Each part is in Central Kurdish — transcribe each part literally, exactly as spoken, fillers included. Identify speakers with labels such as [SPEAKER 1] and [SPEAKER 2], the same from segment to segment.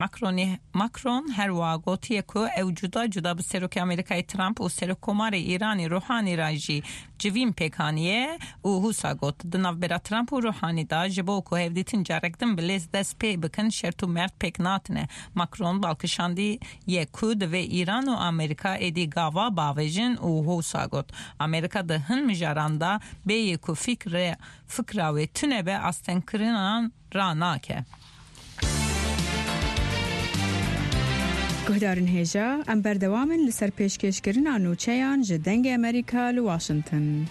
[SPEAKER 1] ماکرون ماکرون هروا گوتیه که او جدا جدا به سروک امریکای ترامپ و سرکومار ایرانی روحانی راجی جویم پیکانیه و حوسا گوت دناو برا ترامپ و روحانی دا جبو که هفدیتین جارکدن بلیز دست پی بکن شرطو مرد پیک ناتنه. ماکرون بالکشاندی یک کود و ایران و امریکا ایدی گاوا باویجن و حوسا گوت امریکا ده هن مجاراندا به یکو فکر فکراوی تونه به استن کرنان را ناکه.
[SPEAKER 2] گهدارن هیجا ام بردوامن لسر پیشکشکرین آنوچهان جدنگ امریکا لواشنطن.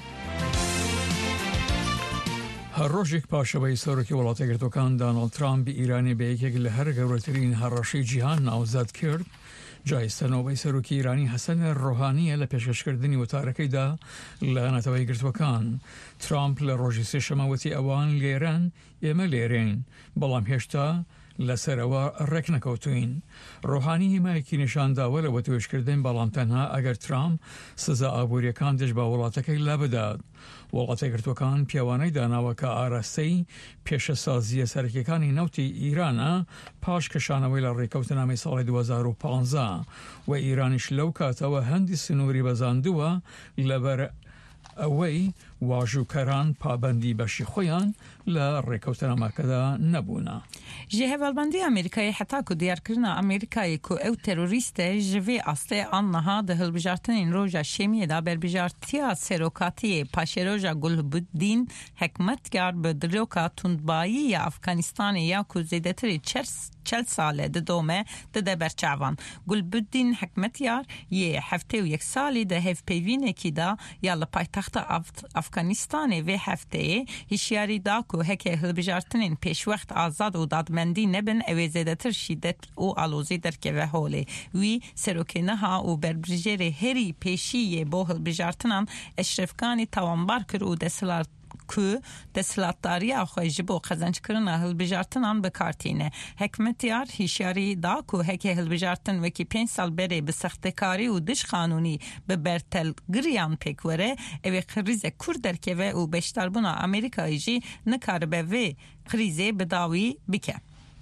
[SPEAKER 3] هر روز یک پاشوی سرکی ولایت گرتوکان دانالد ترامپ ایرانی به یک لهر گورترین هرراشی جهان نامزد کرد. جایزه نوبل سرکی ایرانی حسن روحانی لپیشکش کردنی و تارکی دا لعنتوی گرتوکان. ترامپ لروجی سشماوتی اوان لیران اما لیرین بلام هشتا لسر و رک نکوتوین. روحانی حمایتی نشان داول و تویش کردن بلام تنها اگر ترامپ سزا آبوری کاندش با ولاتکی لبداد. ولات گرتوکان پیوانی داناو که آراستی پیش سازی سرکیکانی نوتی ایران پاش کشانوی لریکوتنامی سال دو هزار و پانزده و ایرانش لوکات و هندی سنوری بزاندوا لبر اوی واجو کران پابندی بشی خویان لریکوتنا مکدا نبونا.
[SPEAKER 1] جهوالبندی امریکایی حتی که دیار کرنا امریکایی که او تروریست جوی استه آنها ده هلبجارتنین روژا شیمی دا بربجارتیا سروکاتی پاشه روژا گلبودین حکمتگار بدروکا تندبایی یا افغانستانی یا که زیده تری چرس چل ساله ده دومه ده ده برچاوان. گلبودین حکمتیار یه هفته و یک سالی ده هف پیوینه کی دا یا لپای تخت افغانستانی و هفته هشیاری دا که هکه هلبجارتنین پیش وقت آزاد و دادمندی نبن اوی زیده تر شیدت و آلوزی در که و حوله وی سروکنه ها و بربجر هری پیشی با هلبجارتنان اشرفکانی توانبار کر و دسلار که دستلاتداری آخوی جبو خزنج کرنا هلبجارتنان بکارتینه. حکمتیار هیشیاری دا که هکه هلبجارتن وکی پینج سال بره به سختکاری و دش قانونی به برتل گریان پیکوره اوی خریزه کور درکه و بیشتر بنا امریکایی جی نکار به وی خریزه بداوی بکه.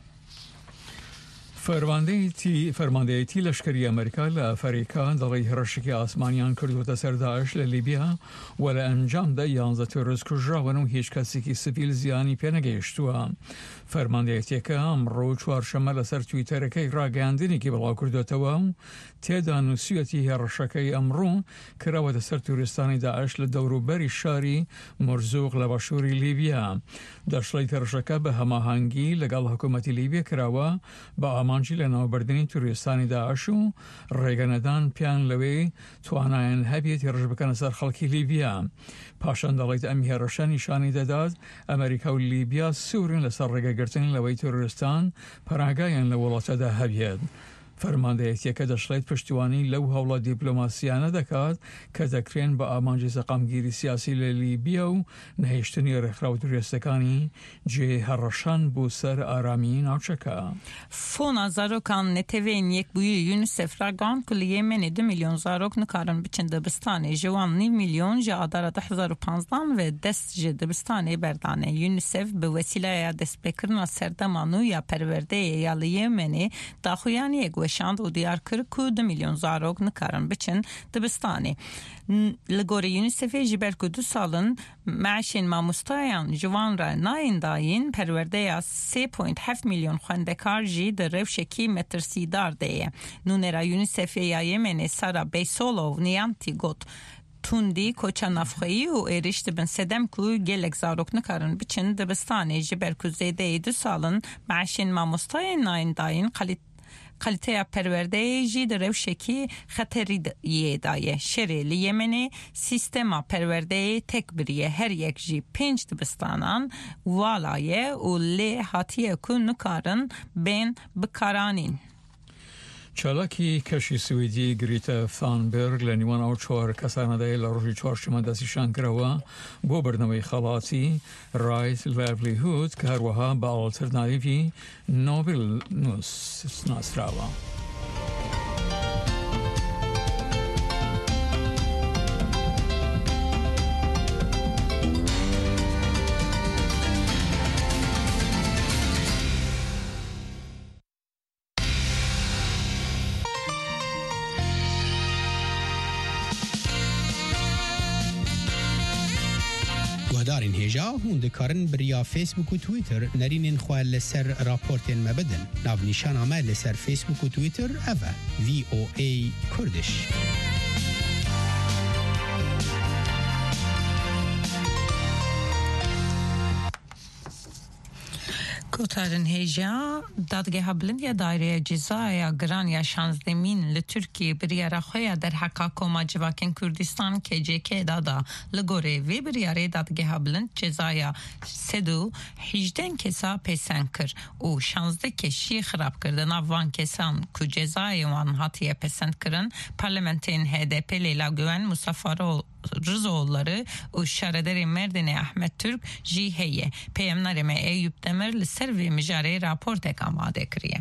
[SPEAKER 3] فرمانده تی فرمانده تی لشکری امریکا لافریقا دلی هرشکی آسمانیان کردو تسر داعش للیبیا ولی انجام ده یانزده تروریست کجرا و نو هیچ کسی که سیویل زیانی پینگیشتوا. فرمانده تی که امرو چهارشنبه لسر توییتر که راگاندنی که بلا کردو توا تعداد نسیتی هرشکی امرو کرا تسر توریستانی داعش لدورو بری شاری مرزوق لباشوری لیبیا. داشلی هرشکا به هماهنگی لگال حکومت لیبیا کرا با مانجی لناو بردنی توریستانی داعشو ریگندان پیان لوی تواناین هبیت رج بکن سر خلکی لیبیا. پاشان دلیت امی هرشان نشانی داد امریکا و لیبیا سورین لسر ریگرتنی لوی توریستان پراگاین لولات ده هبیت. فرمانده ایتی که داشلید پشتوانی لو حول دیپلماسیانه دکات که ذکرین با آمانجی سقامگیری سیاسی لیبیا و نهشتنی رخراو توریستکانی جه هرشان بو سر آرامی ناوچکا.
[SPEAKER 1] فونا زاروکان نتوین یک بوی یونیسف راگان کل یمن دو میلیون زاروک نکارن بچن دبستانه جوان نیم میلیون جا آدارت ده هزار و پانزدان و دست جه دبستانه بردانه. یونیسف به وسیله دست بکرنا سردمانو یا پرورده یا لیمنی داخویانی یک شاند و دیار کرد که دو میلیون زاروک نکارن بچن دبستانی. لگوری یونیسف جبر که دو سالن معشین ماموستایان جوان را ناین داین پرورده یا سه پوینت هفت میلیون خوندکار جی در روشکی مترسی دارده. نونه را یونیسف یا یمن سارا بیسولو نیانتی گوت توندی کوچا نفخی و ایرشت بن سدم که گلک زاروک نکارن بچن دبستانی جبر که زیده دو سالن معشین ماموستایان ناین داین قلیت قلته پرورده جی در روشکی خطری یه دایه شری لیمنی سیستما پرورده تک بریه هر یک جی پنج دبستانان والایه و لی حاتیه که نکارن بین بکارانین.
[SPEAKER 3] چالاکی کشی سویدی گریتا فانبرگ لنیوان او چهار کسانه ده لروژی چهارشنبه دستیشان کروا بو برنامه خلاطی رایت لایولیهود که هر وها با آلترناتیوی نوبل نوس ناسراوا.
[SPEAKER 4] بریارین هجا هون دکارن بریا فیسبوک و تویتر نرینین خواه لسر راپورتین مبدن ناو نیشان آمد لسر فیسبوک و تویتر اوه وی او ای کردش
[SPEAKER 1] Kurtarın heja dadgeha bilind ya daire cezaya gran ya şanzdemin li Türkiye bir yara xoya der haka koma civaken Kürdistan K C K da da li gore ve bir yara dadgeha bilind cezaya sedu hijden kesa pesen kir o şanzde keşi xrab kirdi navvan kesan ku cezaya wan hatiye pesen kirin parlamentin H D P Leyla Güven Mustafa Rızoğulları o şarederi Merdine Ahmet Türk jiheye peyamnareme Eyüp Demir li servi mijare raportek amade kiriye.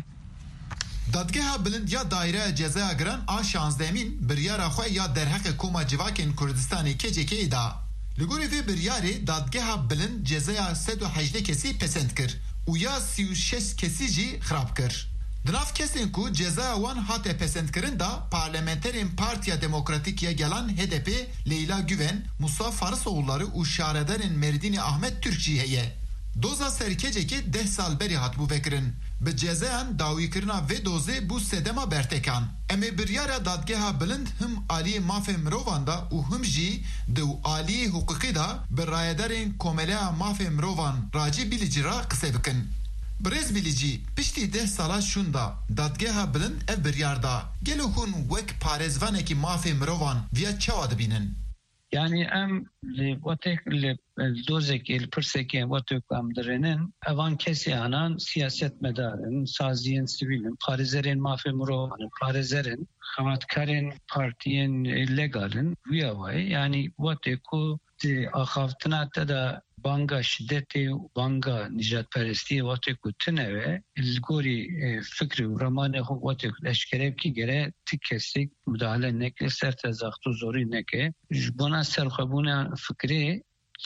[SPEAKER 5] Dadgeha bilind ya daire cezaya giran a şanzdemin biryara xwe ya derheqe koma civakên Kurdistanê K C K'yê da. Li gorî vê biryarê dadgeha bilind cezaya sed û hejdê kesî pesend kir û ya sî û şeş kesî jî xirab kir. Di nav kesên ku cezaya wan hate pesendkirin da parlamenterên Partiya Demokratîk ya Gelan H D P Leyla Güven, Musa Farisoğulları û şarederên Merdînê Ahmet Türk jî heye. Doza ser K C K deh sal berî hatbû vekirin. Bi cezayan dawîkirina vê dozê bû sedema bertekan. Em ê biryara dadgeha bilind him aliyê mafê mirovan da û him jî di aliyê hukukî da bi rayedarên komeleya mafê mirovan Racî Bilîcî ra qise bikin. Brez Bilîcî piştî deh sala şûn da dadgeha bilind ev biryar da gelo hûn wek parêzvanekî mafê mirovan viya çawa dibînin?
[SPEAKER 6] Yani em watek li dozek el perseke watek am derinin evan kesi anan siyaset medarın saziyen sivilin parizerên mafê mirovan parizerên xematkarên partiyen legalin viyavay yani watek ku di axaftina te da banga şiddeti banga nijatperestî watek ku tineve li gorî fikri û ramanê xwe watek eşkerev kî gere ti kesik müdahale neke ser tezaxtu zorî neke ji bona serxwebûna fikrê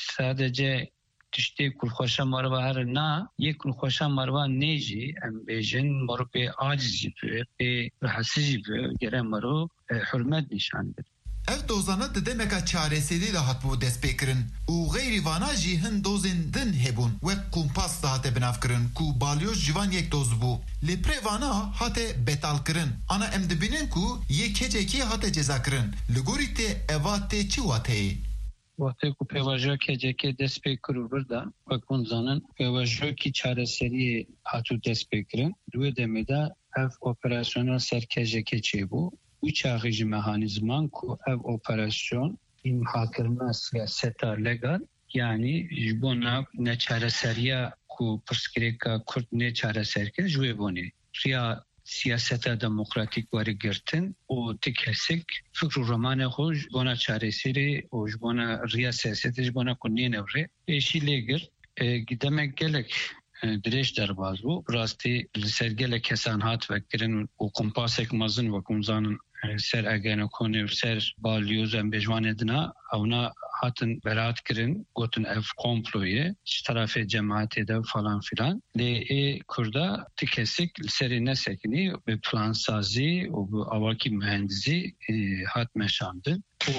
[SPEAKER 6] sadece tiştê kulxweşa merva herin na yek kulxweşa merva nê jî em bêjin mero pê aciz jî pê pê rahatsî jî pê gere mero hürmet nîşan bir.
[SPEAKER 5] Ev dozana di demeka çareserî de hatbû destpêkirin û xêrî vana jî hin dozên din hebûn wek kompas da hate binavkirin ku balyoz civan yek doz bû. Lê pirê vana hate betalkirin. Ana em dibînin ku yê K C K hate cezakirin. Li gorî tê eva tê çi wateyê?
[SPEAKER 6] Watê ku pêvajoya K C K dest pê kir û bir da wek hûn zanin pêvajokî çareseriyê hatû destpêkirin. Di wê demê de ev operasyona ser K C K çêbû. Bu çağrıcı mekanizman ku ev operasyon imhakirma siyaseta legal yani jbona ne çareseriya ku perskireka Kürt ne çareserkir jweboni riya siyaseta demokratik varı girtin o tikesik fikru romane hoş bona çareseri o jbona riya siyaseti jbona ku ne nevre eşile gir gidemek gelek Direş derbaz bu. Rastî li ser gelek kesan hat vekirin û kompasek mezin wekum zanin ser egene konê ser balyoz em bêjwanê dina ewna hatin beraat kirin gotin ev komploye ji tarafê cemaatê de falan filan lê ê Kurda ti kesik li serê nesekinî bi plansazî û bi awakî mühendisî hat meşandin û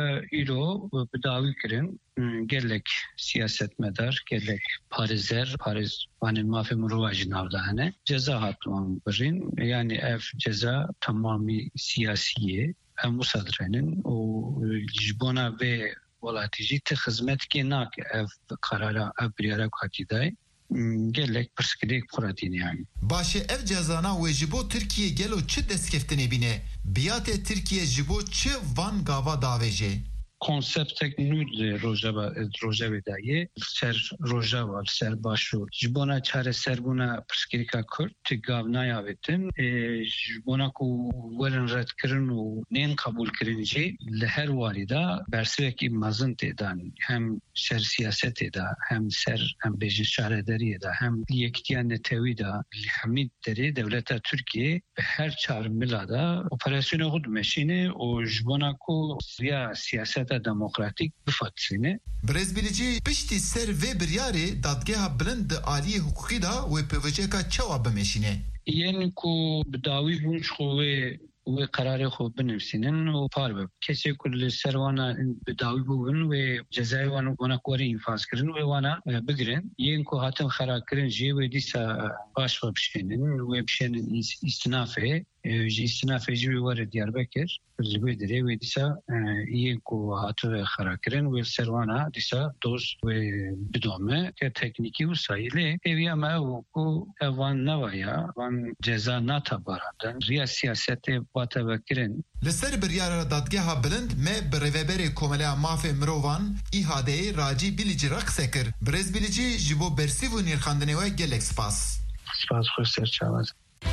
[SPEAKER 6] îro bi dawî kirin gelek siyasetmedar gelek parizer pariz vanên mafê mirova jî navda hene ceza hatwan birin yani ev ceza tamamî siyasî em musadrenin û ji bona vê welatî jî ti xizmetkê nake ev karara ev biryara hatî day gelek pirskirêk xweretîne yani.
[SPEAKER 5] Başê ev cezana wê ji bo Tirkiye gelo çi destkeftinê bîne? Biyatê Tirkiye ji bo çi van gava davêje?
[SPEAKER 6] Konseptek nû li Rojava Rojavê de ye ser Rojava ser başûr ji bona çareserbûna pirsgirêka Kurd ti gav nayavetin ji bona ku werin redkirin û nên qebûlkirin jî li her warî da bersivekî mezin tê dan hem ser siyasetê de hem ser em bêjin şaredariyê de hem yekitiya netewî de li hemî derê devleta Tirkiye bi her çar mila da operasyona xwe dimeşîne û ji bona ku ya siyaset demokratik bifatsine.
[SPEAKER 5] Brez Bilîcî piştî ser vê biryarê dadgeha bilind di aliyê hukukî da wê pêveceka çawa bimeşîne?
[SPEAKER 6] Yên ku bi dawî bûn ji xwe و قرار خوب بنفسینن و پار بب کسی کل سروانا بداوی بون و جزای وان ونا کوری انفاس کردن و وانا بگرن یین کو هاتن خراب کردن جی و دیسا باش و بشینن و بشینن استنافه استنافه جی وارد دیاربکر زبی دری و دیسا یین کو هاتو خراب کردن و سروانا دیسا دوست و بدومه که تکنیکی و سایله اویا ما و کو وان نوایا وان جزا ناتبارادن ریا سیاست باتا بکرن
[SPEAKER 5] لسر بریار دادگاه بلند ما بريفبر كوملا ماف مروان إهادة راجي بيليجي رقصة كر برز بيليجي جبو برسيف و نيرخاندنه و گلك سپاس
[SPEAKER 6] سپاس خوش سرچاواز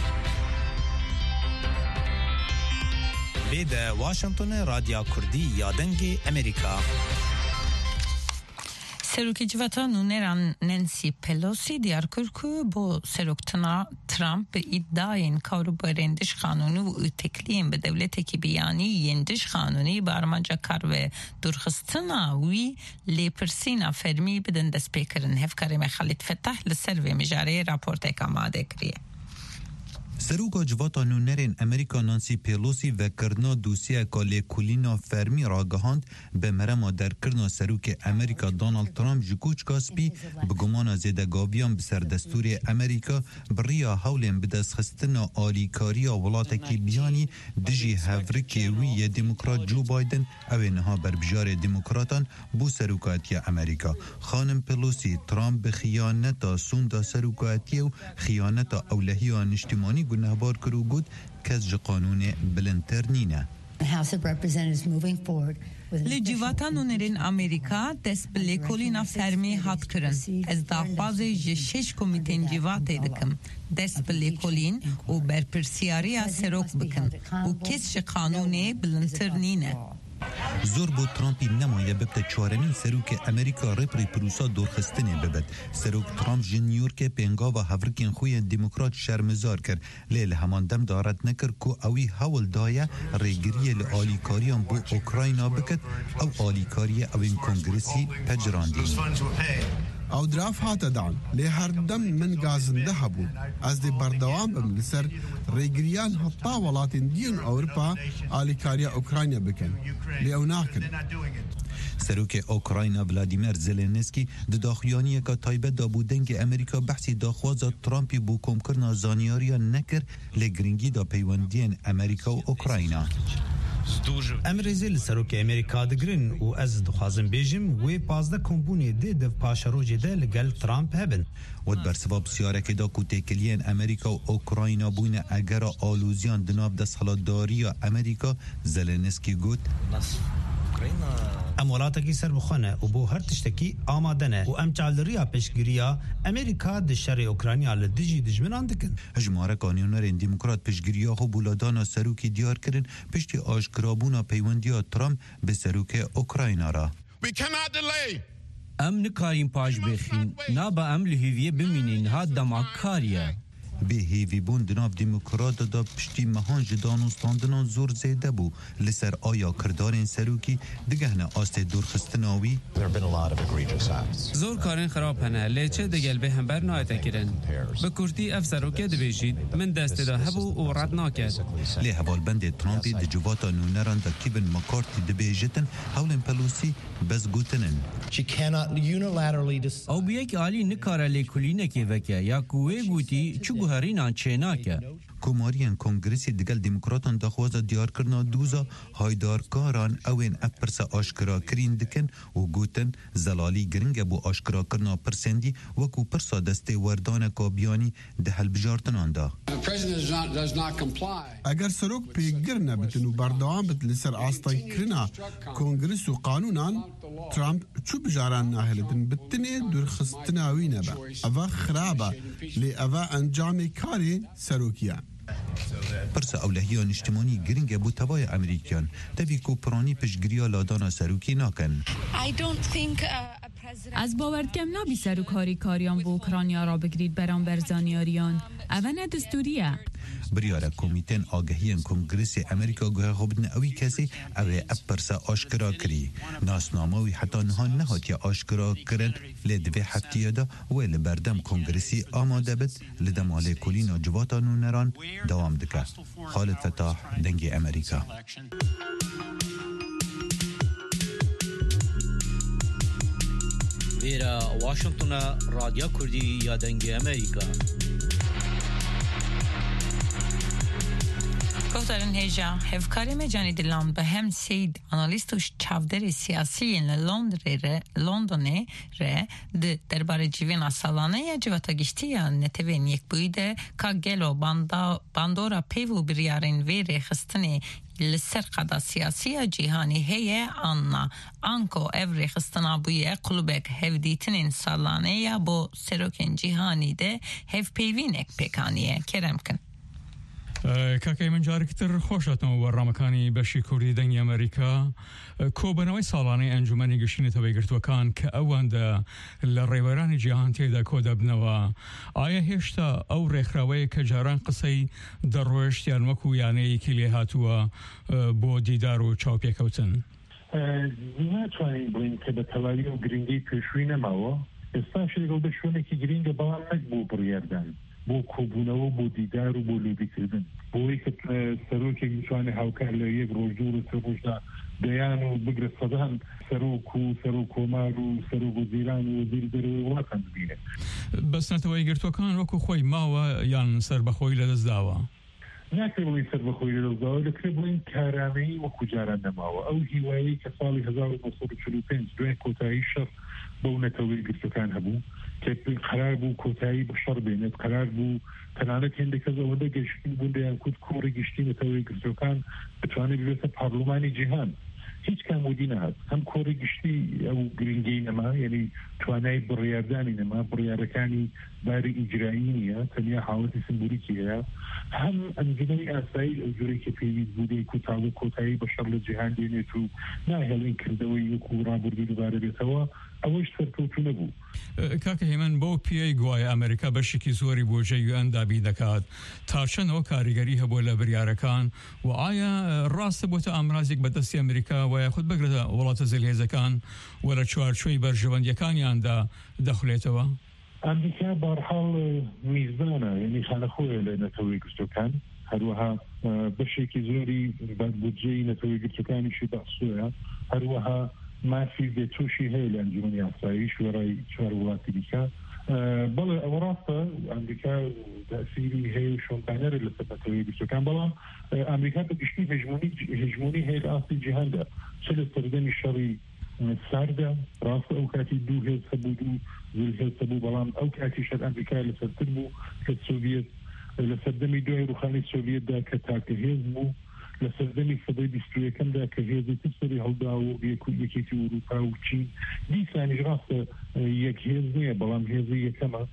[SPEAKER 4] ليدا واشنطن راديو كردي يادنجي أمريكا
[SPEAKER 1] سروکی جواتان نونران نانسی پلوسی دیار کرد که با سروکتنا ترامپ به ادعای کارو برندش قانونی و اتکلیم به دولت کی بیانی یندش قانونی برمجه کار و درخستنا وی لیپرسینا فرمی بدن دست پیکرن هفکاری مخالط فتح لسر و مجاره راپورت اکاماده کریه.
[SPEAKER 7] سروکا جواتا نونرین امریکا نانسی پیلوسی و کرنا دوسیه کالی کولینا فرمی را گهاند به مرما در کرنا سروک امریکا دونالد ترامپ جکوچ کاسپی بگمان زیدگاویان بسر دستور امریکا بریا حولین بدست خستنا آلیکاری ولاتکی بیانی دجی هفرکی وی دموکرات جو بایدن او انها بر بجار دموکراتان بو سروکاتی امریکا. خانم پیلوسی ترامپ بخیانتا سوندا سروکاتی و خیانتا اولهیان اجتماعی گناهبار کرو گود کز قانون بلندترنینه.
[SPEAKER 1] لجیواتان اونرین امریکا دست بلی کولینا فرمی هات کرن. از داخواز شش کمیتین جیواتی دکم. دست بلی کولین و برپرسیاری سروک بکن. و کس قانون بلندترنینه.
[SPEAKER 7] زور بو ترامپی نمایه ببت چهارمین سروک امریکا رپری پروسا دورخستنه ببت. سروک ترامپ جن نیویورک پنگا و هفرکین خوی دموکرات شرمزار کر لیل همان دم دارد نکر کو اوی حول دایه ریگریه لآلیکاریان بو اوکراینا بکت او آلیکاری اوین کنگرسی پجراندین.
[SPEAKER 8] او دراف هاتا دان لی هر دم من گازنده هبون از دی بردوام بم لسر ریگریان حتا ولاتین دیون اوروپا آلیکاریا اوکراینیا بکن لی او ناکن.
[SPEAKER 7] سروک اوکراینا ولادیمیر زلنسکی د داخیانی که تایبه دابودنگ امریکا بحثی داخواز ترامپی بو کم کرنا زانیاریا نکر لگرینگی دا پیوندین امریکا و اوکراینا.
[SPEAKER 4] امریزی لسروک امریکا دگرن و از دخوازم بیجم و پازده کمبونی ده دو پاشروجی ده لگل ترامپ هبن.
[SPEAKER 7] ود برسباب سیاره که دا کوتکلین امریکا و اوکراینا بوین اگر آلوزیان دناب دست حالداری امریکا زلنسکی گوت
[SPEAKER 4] امولاتی سر بخونه و بو هر تشتکی آمادنه و ام چالریا پشگیریا امریکا د شر اوکراینیا لدیجی دجمنان دکن.
[SPEAKER 7] هجماره قانونرین دموکرات پشگیریا خو بولادانا سروکی دیار کرن پشتی آشکرابونا پیوندیا ترامپ به سروک اوکراینا را.
[SPEAKER 9] ام نکاریم پاش بخین نابا ام لحویه بمینین ها دماکاریه.
[SPEAKER 7] به هیوی بون دناب دموکرات دا پشتی مهان جدانوستاندنان زور زیده بو لسر آیا کردارین سروکی دگهنه آست دورخستناوی
[SPEAKER 10] زور کارین خراب هنه لیچه دگل به هم بر نایت کرن به کرتی اف سروکه دبیشید من دست دا هبو و رد ناکد
[SPEAKER 7] لی حوال بند ترامپی د جواتا نونران دا کیبن مکارتی دبیجتن حولن پلوسی بز گوتنن
[SPEAKER 9] او بیک آلی نکاره لیکولینه که وکه یا کوه گوتی چو هرینان چیناکه
[SPEAKER 7] کومارین کنگرسی دگل دموکراتان دخواز دیار کرنا دوزا هایدارکاران اوین اف پرسا آشکرا کرین دکن و گوتن زلالی گرنگ بو آشکرا کرنا پرسندی وکو پرسا دسته وردان کابیانی ده حل بجارتنان دا.
[SPEAKER 8] اگر سروک پیگر نبتن و بردوام بت لسر آستای کرنا کنگرس و قانونان ترامپ چو بجاران ناهلتن بتنه درخستناوی نبا اوه خرابه لی اوه انجام کاری سروکیان.
[SPEAKER 7] پرسا اولهیان اجتماعی گرنگ بو تبای امریکیان دوی کو پرانی پشگریا لادانا سروکی ناکن.
[SPEAKER 2] از باورد کم نبی سروکاری کاریان بو اوکراینیا را بگرید بران برزانیاریان اوه دستوریه.
[SPEAKER 7] بریاره کمیتن آگهیان کنگرسی امریکا گوه خوبن اوی کسی اوی اپرسا آشکرا کری ناسناموی حتی نها نهاتی آشکرا کرن لدوی هفتیه دا و لبردم کنگرسی آماده بد لدماله کلینا جواتان و نران دوام دکه. خالد فتاح، دنگ امریکا.
[SPEAKER 11] ویرا واشنطن رادیو کردی یا دنگ امریکا.
[SPEAKER 1] گفتارن هجا هفکاری مجانی دلان به هم سید آنالیستوش چاودر سیاسی لندن لندن ره درباره جیوین سالانه یا جواتا گشتی یا نتوین یک بویده که گلو باندورا پیو بریارین ویره خستنی لسر قدا سیاسی جهانی هی آننا آنکو اوری خستنا بویه قلوبک هفدیتنین سالانه یا با سروکن جهانی ده هف پیوینک پیکانیه کرم کن.
[SPEAKER 3] کاکای من جارکتر خوشتم و رامکانی بشی کردی دنگی امریکا کوبنوی سالانه انجمنی گشتین تویگرت وکان که اوانده لریوران جهان تیدا کود بنوا آیا هشتا او رخراوی که جاران قصی دروشت یان وکو یعنی کلی هاتوا بو دیدار و چاوپی کوتن
[SPEAKER 12] ناتوانین بلین که به توالی و گرینگی پیشوی نماوا استان شده گل بشونه که گرینگ بلان نگبو بریاردن بۆ کۆبوونەوە بۆ دیدار و بۆ لێبیکردن بۆی کە سەرۆکێک بتوانێت هاوکار لە یەک ڕۆژ دوو ڕۆژ سێ ڕۆژدا دەیان و بگرە سەدان سەرۆک و سەرۆک کۆمار و سەرۆک وەزیران و وەزیری دەرەوەی وڵاتان ببینێت
[SPEAKER 3] بەس نەتەوەی گرتوەکان وەکو خۆی ماوە یان سەربەخۆی لەدەستداوە
[SPEAKER 12] ناکرێت بڵین سەربەخۆی لەدەستداوە دەکرێت بڵین کارامەیی وەکو جاران نەماوە ئەو هیوایی کە ساڵی هەزار و نۆسەد و چل و پێنج دوای کۆتایی شەڕ بەو نەتەوەی گرتوەکان هەبوو که قرار بود کوتاهی بشر بینید قرار بود تنانه هندی که زوده گشتین بوده یا کود کوری گشتین توی گشتوکان بتوانه بیشتر پارلمانی جهان هیچ کم بودی نه هست هم کوری گشتی او گرینگی نما یعنی توانای بریاردانی نما بریارکانی باری اجرایی نیه تنیا حالت سمبولیکیه هم انجمنی اسرائیل اجوری که پیوید بوده کوتاه کوتاهی بشر لجهان دینه تو نه هلین کردوی کورا بردی دوباره بیتوا اوش سرکوتو نبو
[SPEAKER 3] کاکە هێمن بۆ پیای گوای ئەمریکا بەشێکی زۆری بۆ جێ یو ئەن دابی دەکات تا چەندەوە کاریگەری هەبووە لە بریارەکان و ئایا ڕاستە بۆتە ئامرازێک بەدەستی ئەمریکا وایە خود بگرێتە وڵاتە زەلهێزەکان و لە چوارچۆی بەرژەوەندیەکانیاندا دەخولێتەوە
[SPEAKER 12] ئەمریکا بەرحاڵ میزبانە یعنی خانەخۆیە لە نەتەوەی گرتوەکان هەروەها بەشێکی زۆری بودجەی نەتەوەی گرتوەکانیشی بەخسوویە هەروەها مافی بێتوشی هەیە لە ئەنجومەنی ئاسایی شوێڕای چوار وڵاتی دیکە بەڵێ ئەوە ڕاستە ئەمریکا تەسیری هەیە شۆنبانەرە لەسەر نەتەوەی گرتوەکان بەڵام ئەمریکا بەگشتی هێژمۆنی هەیە لە ئاستی جیهاندا چ لە سەردەمی شەڕی ساردا ڕاستە ئەو کاتی دوو هێز هەبوو دوو زل هێز هەبوو بەڵام ئەو کاتی شەر ئەمریکا لەسەرتر بوو کە سۆڤیەت لە سەردەمی دوای ڕوخانی سۆڤیەتدا کە تاکە هێز بوو لە سەردەمی سەدەی بیست و یەکەمدا کە هێزی تسەری هەڵدا و یەکێتی ئەوروپا و چین دیسانیش ڕاستە یەک هێز نییە بەڵام هێزی یەکەمە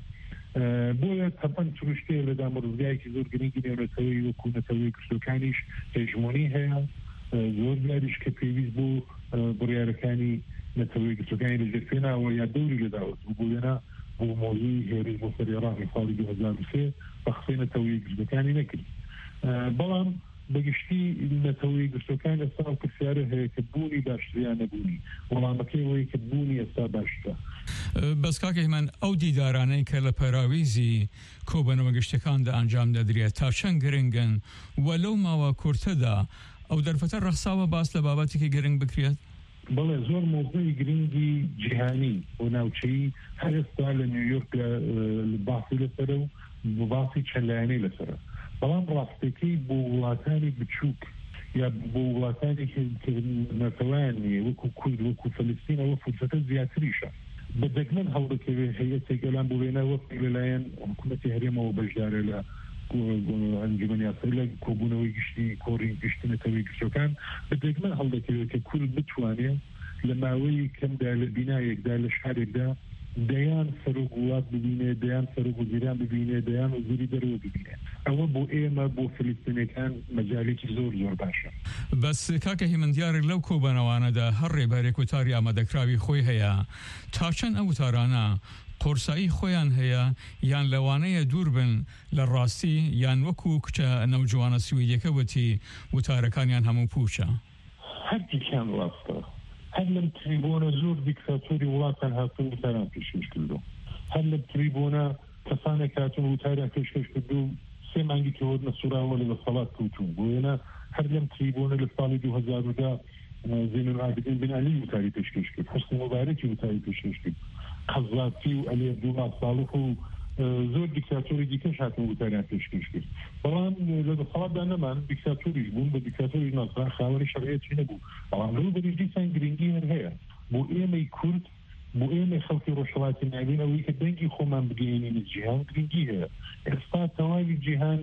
[SPEAKER 12] بۆیە تەبەن چروشتەیە لە دامەڕزگایەکی زۆر گرنگی نێونەتەوەی وەکو نەتەوەی گرتوەکانیش هێژمۆنی هەیە زۆر جاریش کە پێویست بۆ بڕیارەکانی نەتەوەی گرتوەکانی لەژێر پێناوە یا دەوری لەداوت بوو بۆیەنە بۆ مۆزووی هێرش بۆ سەر عێراقی ساڵی دوو هەزار و سێ بەخسەی نەتەوەی گرتوەکانی نەکرد بەڵام بەگشتی نەتەوەی گرتوەکان ئێستا ئەو پرسیارە هەیە کە بوونی باشتریان نەبوونی وەڵامەکەی ئەوەیە کە بوونی ئێستا باشترە
[SPEAKER 3] بەس کاکە هێمن ئەو دیدارانەی کە لە پەراویزی کۆبنەوە گشتەکاندا ئەنجام دەدرێت تا چەند گرنگن و لەو ماوە کورتەدا ئەو دەرفەتە ڕەخساوە باس لە بابەتێکی گرنگ بکرێت
[SPEAKER 12] بەڵێ زۆر مۆزوعی گرنگی جیهانی و ناوچەیی هەر ئێستا لە نیویۆرک باسی لەسەرە و باسی چەندلایەنەی لەسەرە بەڵام ڕاستەکەی بۆ وڵاتانی بچووک یا بۆ وڵاتانی نەتەوەیان نییە وەکو کورد وەکو فەلەستین ئەوە فرسەتە زیاتریشە بە دەگمەن هەڵدەکەوێت هەیەتێک ئەلان بڵێنە وەک لەلایەن حکوومەتی هەرێمەوە بەشدارە لە ئەنجومەنی ئاسایی لە کۆبوونەوەی گشتی کۆڕی گشتی نەتەوەی گشتەکان بە دەگمەن هەڵدەکەوێت کە کورد بتوانێت لە ماوەی کەمدا لە بینایەکدا لە شارێکدا دەیان سەرۆک وڵات ببینێ دەیان سەرۆک وەزیران ببینێ دەیان وەزیری دەرەوە ببینێ ئەوە بۆ ئێمە بۆ فلستینەکان مەجالێکی زۆر زۆر باشە
[SPEAKER 3] بەس کاکە هیمن دیارێک لەو کۆبنەوانەدا هەر ڕێبارێک وتاری ئامادەکراوی خۆی هەیە تا چەند ئەو وتارانە قورسایی خۆیان هەیە یان لەوانەیە دوور بن لە ڕاستی یان وەکو کچە نەوجوانە سویدەکە وتی وتارەکانیان هەموو پوچە
[SPEAKER 12] هەردیکیان ڕاستە هەر لەم تریبۆنە زۆر دیکتاتۆری وڵاتان هاتون وتاران پێشکەش کردو هەر لە تریبۆنە کەسانێک هاتون وتاریان پێشکەش کردو سێ مانگی کەوتنە سوراوە لە دەسەڵات کەوتوون بۆیە هەر لەم تریبۆنە لە ساڵی دوو هەزار و دە زین العابدین بن علی وتاری پێشکەش کرد حسنی مبارەکی وتاری پێشکەش کرد قەزاقی و علی عەبدوڵڵا ساڵح و زۆر دیکتاتۆری دیکەش هاتون وتاریان پێشکەش کرد بەڵام لە دەسەڵاتدا نەمان دیکتاتۆریش بوون بە دیکتاتۆری ناسرا خاوەنی شەڕعەتی نەبوو بەڵام ڕووبەریش دیسان گرنگی هەر هەیە بۆ ئێمەی کورد بۆ ئێمەی خەڵکی ڕۆژهەڵاتی ناوین ئەوەی کە دەنگی خۆمان بگەێنینە جیهان گرنگی هەیە ئێستا تەواوی جیهان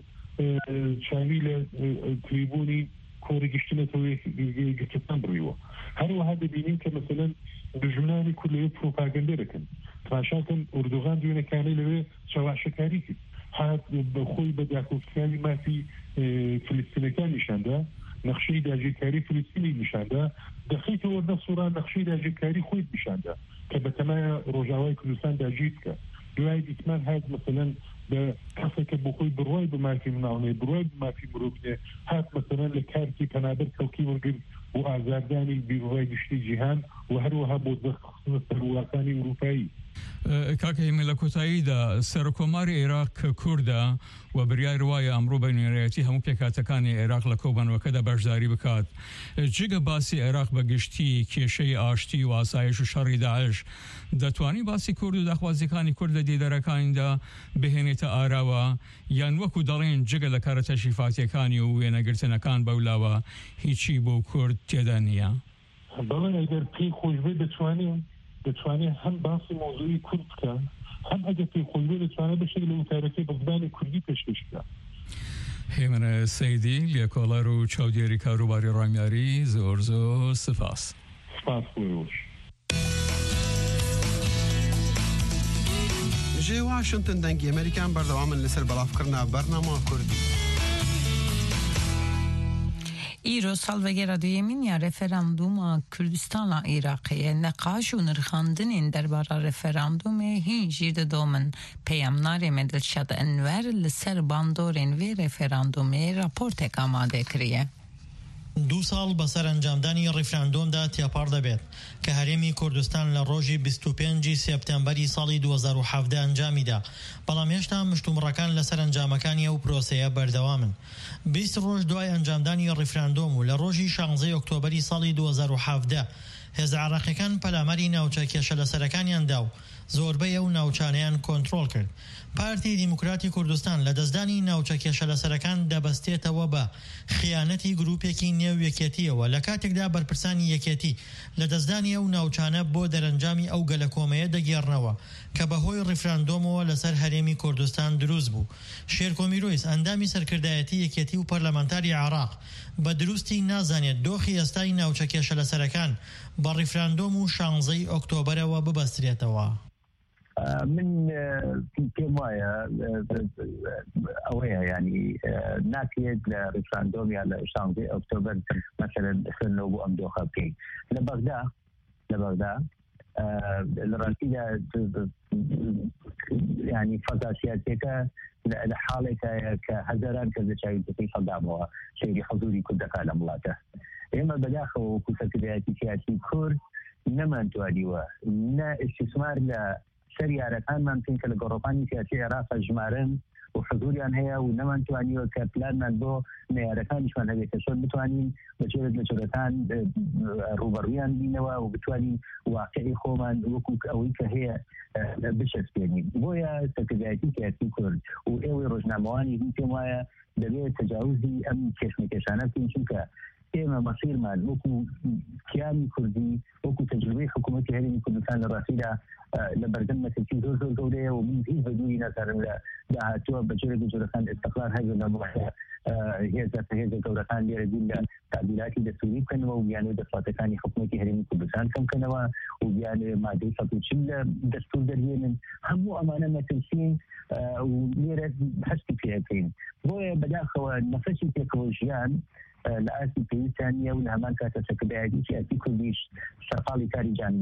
[SPEAKER 12] چاوی لە تریبۆنی کۆڕی گشتنەتەوەی گرتوان بڕیوە هەروەها دەبینین کە مەسەلەن دژمنانی کورد لەوێ پرۆپاگەندە دەکەن تماشاکەن ئوردوغان دوێنەکانەی لەوێ چاواشەکاری کرد هات بەخۆی بە داکۆفتیانی مافی فلستینەکان نیشاندا نەخشەی داگیرکاری فلستینی نیشاندا دەخیتە وەردە سووران نەخشەی داگیرکاری خۆی نیشاندا کە بەتەمایە ڕۆژاوای کوردستان داگیر بکە دوای دیتمان هات مەسەلەن بە کەسێکە بۆ خۆی بڕوای بە مافی مناڵنێ بڕوای بە مافی مرۆڤنێ هات مەسەلەن لە کارتی پەنابەر کەڵکی وەرگرت بۆ ئازاردانی بیرڕای گشتی جیهان و هەروەها بۆ دەستخستنە سەر وڵاتانی ئەوروپایی
[SPEAKER 3] کاکە هیمە لە کۆتاییدا سەرۆکۆماری عێراق کە کووردە و بریای وایە ئەمڕۆ بەنوێنەرەتی هەموو پێکاتەکانی عێراق لە کۆبانەوەکەدا بەشداری بکات جگە باسی عێراق بە گشتی کێشەی ئاشتی و ئاسایش و شەڕی داعش دەتوانی باسی کورد و داخوازیەکانی کورد لە دیدەرەکانیدا بهێنێتە ئاراوە یان وەکو دەڵێن جگە لە کارە تەشریفاتیەکانی و وێنەگرتنەکان بەولاوە هیچی بۆ کورد تێدا نییە
[SPEAKER 12] بەڵێن ئەگەر پێی خۆش بێ دەتوانین دەتوانێت هەم باسی مۆزوعی کورد بکە هەم ئەگەر پێی خۆش بێ دەتوانێت بەشێک لە وتارەکەی بە زمانی کوردی پێشکەش بکە
[SPEAKER 3] هێمنە سەیدی لێکۆڵەر و چاودێری کاروباری ڕامیاری زۆر زۆر سپاس
[SPEAKER 12] سپاس بۆش
[SPEAKER 8] ژێ واشنتن دەنگی ئەمریکان بەردەوامن لەسەر بەڵافکردنا بەرنامە کوردی
[SPEAKER 1] ایرو سالوگرا دویمین یا رفراندوم کردستان عراقی نقاش و نرخاندن درباره رفراندوم هین جیرد دومن پیامنار مدل شد انور لسر باندورین و رفراندوم راپورت آماده کریه.
[SPEAKER 13] دو سال بەسەر ئەنجامدانی ڕیفراندۆمدا تێپەڕ دەبێت کە هەرێمی کوردستان لە ڕۆژی بیست و پێنجی سێپتەمبەری ساڵی دوو هەزار و حەڤدە ئەنجامیدا بەڵام هێشتا مشتومڕەکان لەسەر ئەنجامەکانی ئەو پرۆسەیە بەردەوامن. بیست ڕۆژ دوای ئەنجامدانی ڕیفراندۆم و لە ڕۆژی شانزەی ئۆکتۆبەری ساڵی دوو هەزار و حەڤدە هێزە عێراقیەکان پەلامەری ناوچە کێشە لەسەرەکانیاندا و زۆربەی ئەو ناوچانەیان کۆنتڕۆڵ کرد. پارتی دیموکراتی کوردستان لە دەستدانی ناوچە کێشە لەسەرەکان دەبەستێتەوە بە خیانەتی گروپێکی نێو یەکێتیەوە لە کاتێکدا بەرپرسانی یەکێتی لە دەستدانی ئەو ناوچانە بۆ دەرەنجامی ئەو گەلە کۆمەیە دەگێڕنەوە کە بەهۆی ڕیفراندۆمەوە لەسەر هەرێمی کوردستان دروست بوو. شێرکۆمیرۆیس ئەندامی سەرکردایەتی یەکێتی و پەرلەمانتاری عێراق بە دروستی نازانێت دۆخی ئێستای ناوچە کێشە لەسەرەکان بە ڕیفراندۆم و شانزەی ئۆکتۆبەرەوە ببەسترێتەوە.
[SPEAKER 14] من پێم وایە ئەوەیە ینی ناکرێت لە ڕیفراندۆم یا لە شانزەی ئۆکتۆبەر مەسەلەن خوێندنەوە بۆ ئەم دۆخە بکەین. لە بەغدا لە بەغدا لە ڕاستیدا ینی فەزا سیاسیەکە لە حاڵێکە کە هەزاران کەس لە چاویلکەکەی هەڵدامەوە سەیری حەزوری کوردەکان لە وڵاتە. ئێمە بەداخەوە وەکو سەرکردایەتی سیاسی کورد نەمانتوانیوە نە ئیستیسمار لە سەر یارەکانمان بکەین کە لە گۆڕۆپانی سیاسی عێراق ژمارن و حضوریان هەیە و نەمانتوانیوە کە پلانمان بۆ نەیارەکانیشمان هەبێت کە چۆن بتوانین بەجێرت لە جۆرەکان ڕوبەڕوویان بینەوە و بتوانین واقعی خۆمان وەکو ئەوەی کە هەیە بچەسپێنین. بۆیە سەرکردایەتی سیاسی کورد و ئێوەی ڕۆژنامەوانی هی پێم وایە دەبێت تەجاوزی ئەم کێشمەکێشانە بکەین چونکە ئێمە مەسیرمان وەکو کیانی کوردی وەکو تەجروبەی حکوومەتی هەرێمی کوردستان لە ڕاستیدا لە بەردەم مەسەلکی زۆر زۆر گەورەیە و من هیچ بەدووری نازانم لە داهاتووە بەجێرە لە جۆرەکان ئستقلال هەیە نەبووە هێزە هێزە گەورەکان لێرە بین لە تعدیلاتی دەستوری بکەنەوە و بیانەوە دەسەڵاتەکانی حکوومەتی هەرێمی کوردستان کەم بکەنەوە و بیانێ مادەی سەد و چل لە دەستور دەرهێنن. هەموو ئەمانە مەسەلکین و لێرە هەستی پێ بکەین. بۆیە بەداخەوە نەفەسی پێکەوە ژیان لە ئاسی پێویستیانە و لە هەمان کاتە سەرکردایەتی سیاسی کوردیش سەرقاڵی کاری جانبیە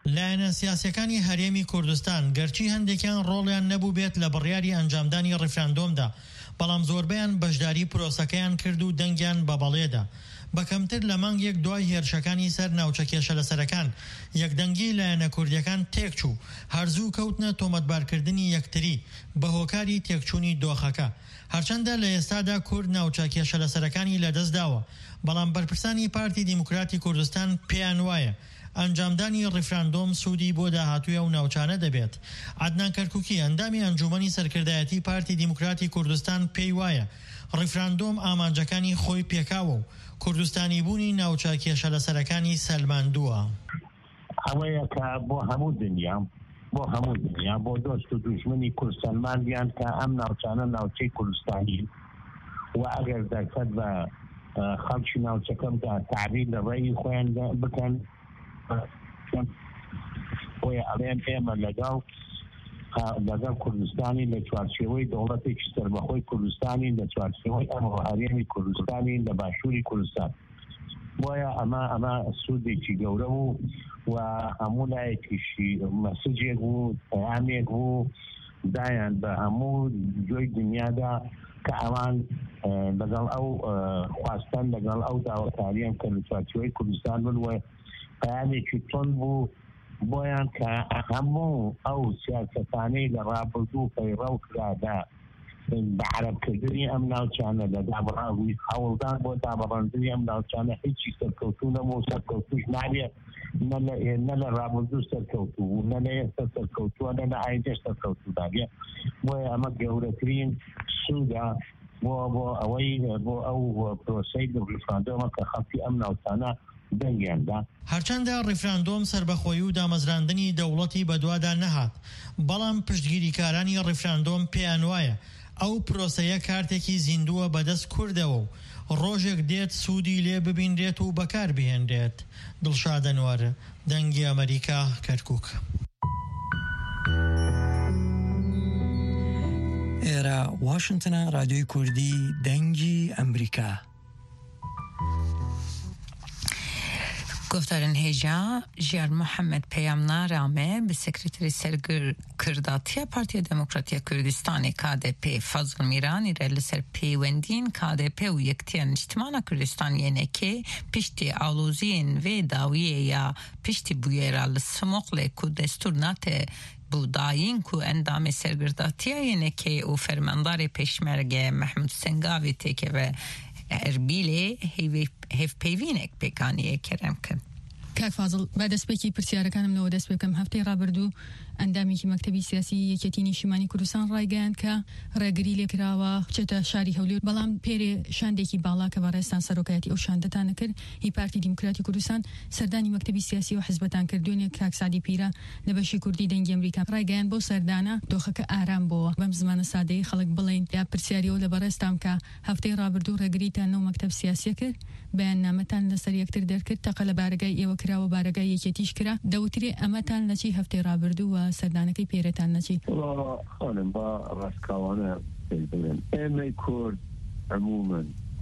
[SPEAKER 13] لایەنە سیاسەکانی هەرێمی کوردستان گەرچی هەندێکیان ڕۆڵیان نەبوو بێت لە بڕیاری ئەنجامدانی ڕیفراندۆمدا، بەڵام زۆربیان بەشداری پرۆسەکەیان کرد و دەنگیان بە بەڵێدا. بەکەمتر لە مانگێک دوای هێرشەکانی سەر ناوچە کێشە لەسەرەکان یەکدەنگی لایەنە کوردیەکان تێکچوو، هەرزوو کەوتنە تۆمەتبارکردنی یەکتری بە هۆکاری تێکچوونی دۆخەکە. هەرچەندە لە ئێستادا کورد ناوچە کێشە لەسەرەکانی لەدەستداوە، بەڵام بەرپرسانی پارتی دیموکراتی کوردستان پێیان وایە ئەنجامدانی ڕیفراندۆم سوودی بۆ داهاتوویە و ناوچانە دەبێت. عەدنان کەرکووکی ئەندامی ئەنجومەنی سەرکردایەتی پارتی دیموکراتی کوردستان پێی وایە ڕیفراندۆم ئامانجەکانی خۆی پێکاوە و کوردستانی بوونی ناوچە کێشە لەسەرەکانی سەلماندووە.
[SPEAKER 15] ئەوەیە کە بۆ هەموو دنیا بۆ هەموو دنیا بۆ دۆست و دوژمنی کورد سەلماندیان کە ئەم ناوچانە ناوچەی کوردستانی و ئەگەر دەرفەت بە خەڵکی ناوچەکەمدا تعبیر لە ڕێی خۆیان بکەن بۆیە ئەڵێن ئێمە لەگەڵ لەگەڵ کوردستانی لە چوارچێوەی دەوڵەتێکی سەربەخۆی کوردستانی لە چوارچێوەی ئەم هەرێمی کوردستانی لە باشووری کوردستان. بۆیە ئەمە ئەمە سوودێکی گەورە بوو و هەموو لایەکیشی مەسجێک بوو، پەیامێک بوو دایان بە هەموو جۆی دنیادا کە ئەوان لەگەڵ ئەو خواستن لەگەڵ ئەو داوەتاریان کە لە چوارچێوەی کوردستان بن و پەیامێکی تۆند بوو بۆیان کە هەموو ئەو سیاسەتانەی لە ڕابردوو پەیڕەو کرادا بە عەرەبکردنی ئەم ناوچانە لە دابڕاوی هەوڵدان بۆ دابڕاندنی ئەم ناوچانە هیچی سەرکەوتوو نەبوو، سەرکەوتووش نابێت، نە لە ڕابردوو سەرکەوتوو نە لە ئێستا سەرکەوتووە نە لە ئایندەش سەرکەوتوو نابێت. بۆیە ئەمە گەورەترین سوودە بۆ بۆ ئەوەی بۆ ئەو پرۆسەی ڕیفراندۆمە کە خەڵکی ئەم ناوچانە دەنگیاندا.
[SPEAKER 13] هەرچەندە ڕیفراندۆم سربەخۆیی و دامەزراندنی دەوڵەتی بەدوادا نەهات، بەڵام پشتگیریکارانی ڕیفراندۆم پێیان وایە ئەو پرۆسەیە کارتێکی زیندووە بەدەست کوردەوە و ڕۆژێک دێت سوودی لێ ببیندرێت و بەکار بهێنرێت. دڵشاد ئەنوەر، دەنگی ئەمریکا، کەرکووک.
[SPEAKER 16] ئێرە واشنتنە، رادیۆی کوردی دەنگی ئەمریکا.
[SPEAKER 1] گفتارن هێژا ژیار محەممەد پەیامنارامێ bi sekreterî sergirkirdatîya Partiya Demokratiya Kurdistanê K D P Fazıl Mîranî re li ser pêwendiyên K D P û Yektiya Niştimana Kurdistan Yenekê piştî aloziyên vê dawiyê ya piştî bûyera li Simoqlê ku destûr nate بودایین کو اندام سرگرداتیا ینکی و فرماندار پشمرگه محمود سنگاوی تکه و اربیله هیف پیوینک بکانیه کرم کن.
[SPEAKER 17] کاک فازڵ با دەستپێکی پرسیارەکانم لەوە دەست بکەم. هەفتەی ڕابردوو ئەندامێکی مەکتەبی سیاسی یەکێتی نیشتیمانی کوردستان ڕایگەیاند کە ڕێگری لێکراوە بچێتە شاری هەولێر، بەڵام پێرێ شاندێکی باڵا کە بەڕێستان سەرۆکایەتی ئەو شاندەتانە کرد هی پارتی دیموکراتی کوردستان سەردانی مەکتەبی سیاسی و حزبەتان کرد. دوێنێ کاک سادی پیرە لە بەشی کوردی دەنگی ئەمریکا ڕایگەیاند بۆ سەردانە دۆخەکە ئارام بووە. بەم زمانە سادەی خەڵک بڵێن یا پرسیاریەوە لە بەڕێستام کە هەفتەی ڕابردوو ڕێگریتان نەو مەکتەب سیاسیە کرد، بەیاننامەتان لەسەر یەکتر دەرکرد، تەقە لە بارگای ئێوە کراوە بارگای یەکێتیش کرا. دەوترێ ئەمەتان لەچی هەفتەی ڕابردوو و سەردانەکەی پێرەتان نەچی؟
[SPEAKER 15] خانم با ڕاستکاوانە بڵێن ئێمەی کورد عموماً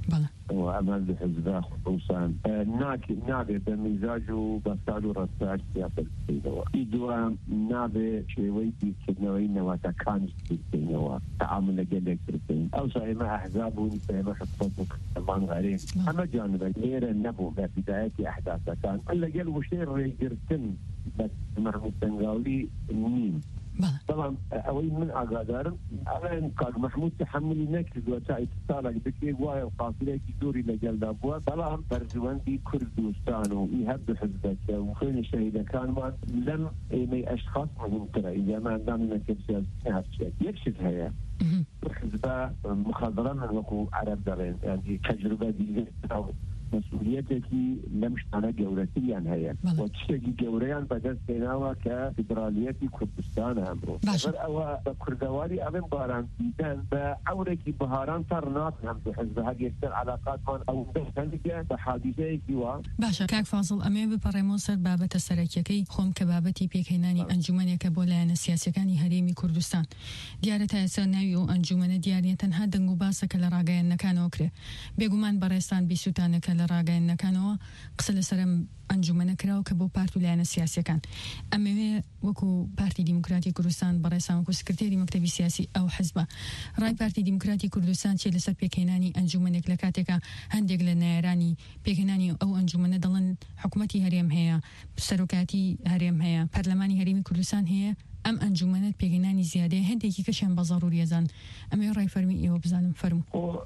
[SPEAKER 15] و ئەمە لە حزبا خصوصاً نابێت بە میزاج و بەستار و ڕەفتار سیاسەت بکەینەوە. ئی دووەم نابێت شێوەی بیرکردنەوەی نەواتەکانیش بکەینەوە، تەعامل لەگەلێک بکەین. ئەوسا ئێمە ئەحزاب بوون، ئێمە حزب بوون غەرێن، ئەمە جانبە لێرە نەبوو لە بدایەتی ئەحداثەکان. لەگەل وشەی ڕێگرتن بە محمود سەنگاوی نیم. طبعا ئەوەی من ئاگادارم ئەڵێن کاک محمود تحملی نەکردووە تا ئیتساڵێک بکرێ وایە قافلەیەکی دووری لەگەڵدا بووە، بەڵام بەرژەوەندی کوردستان و ئی هەردوو حزبەکە و خوێنە شەهیدەکانمان لەم ئێمەی ئەشخاص مهمترە. ئینجا ئەندامی مەکتەب سیاسی هەرچێت یەکشت هەیە حزبە مخەدرە من وەکو عەرەب دەڵێن، یعنی تەجروبە دیگە مسئولیتێکی لەم شتانە گەورەتریان هەیە و شتێکی گەورەیان بەدەست هێناوە کە فیدرالیەتی کوردستانە ئەمڕۆ. بەر ئەوە بە کوردەواری ئەڵێن باران دیدەن بە ئەورێکی بەهاران تا ڕناتن هەمدوو حزب هەر یەکسەر عەلاقاتمان ئەوەندە بە حادیثەیەکی وا.
[SPEAKER 17] باشە کاک فازڵ ئەمێ بپەڕێمەوە سەر بابەتە سەرەکیەکەی خۆم کە بابەتی پێکهێنانی ئەنجومەنێکە بۆ لایەنە سیاسیەکانی هەرێمی کوردستان. دیارە تا ئێستا ناوی و ئەنجومەنە دیارە تەنها دەنگ و باسەکە لە ڕاگەیەنەکانەوە کرێ. بێگومان بەڕێستان بیسووتانەکە لە لە ڕاگەیەنەکانەوە قسە لەسەرم ئەنجومەنە کراوە کە بۆ پارت و لایەنە سیاسیەکان ئەمەوێ وەکو پارتی دیموکراتی کوردستان بەڕێسان وەکو سکرتێری مەکتەبی سیاسی ئەو حزبە ڕای پارتی دیموکراتی کوردستان چێ لەسەر پێکهێنانی ئەنجومەنێک لە کاتێکە هەندێک لە نایرانی پێکهێنانی ئەو ئەنجومەنە دەڵێن حکوومەتی هەرێم هەیە سەرۆکاتی هەرێم هەیە پەرلەمانی هەرێمی کوردستان هەیە ئەم ئەنجومەنەت پێگەێنانی زیادەیە هەندێکی کەشیان بە ضروری ێزان ئەمێ ڕای فەرمی ئێوە بزانم فەرمو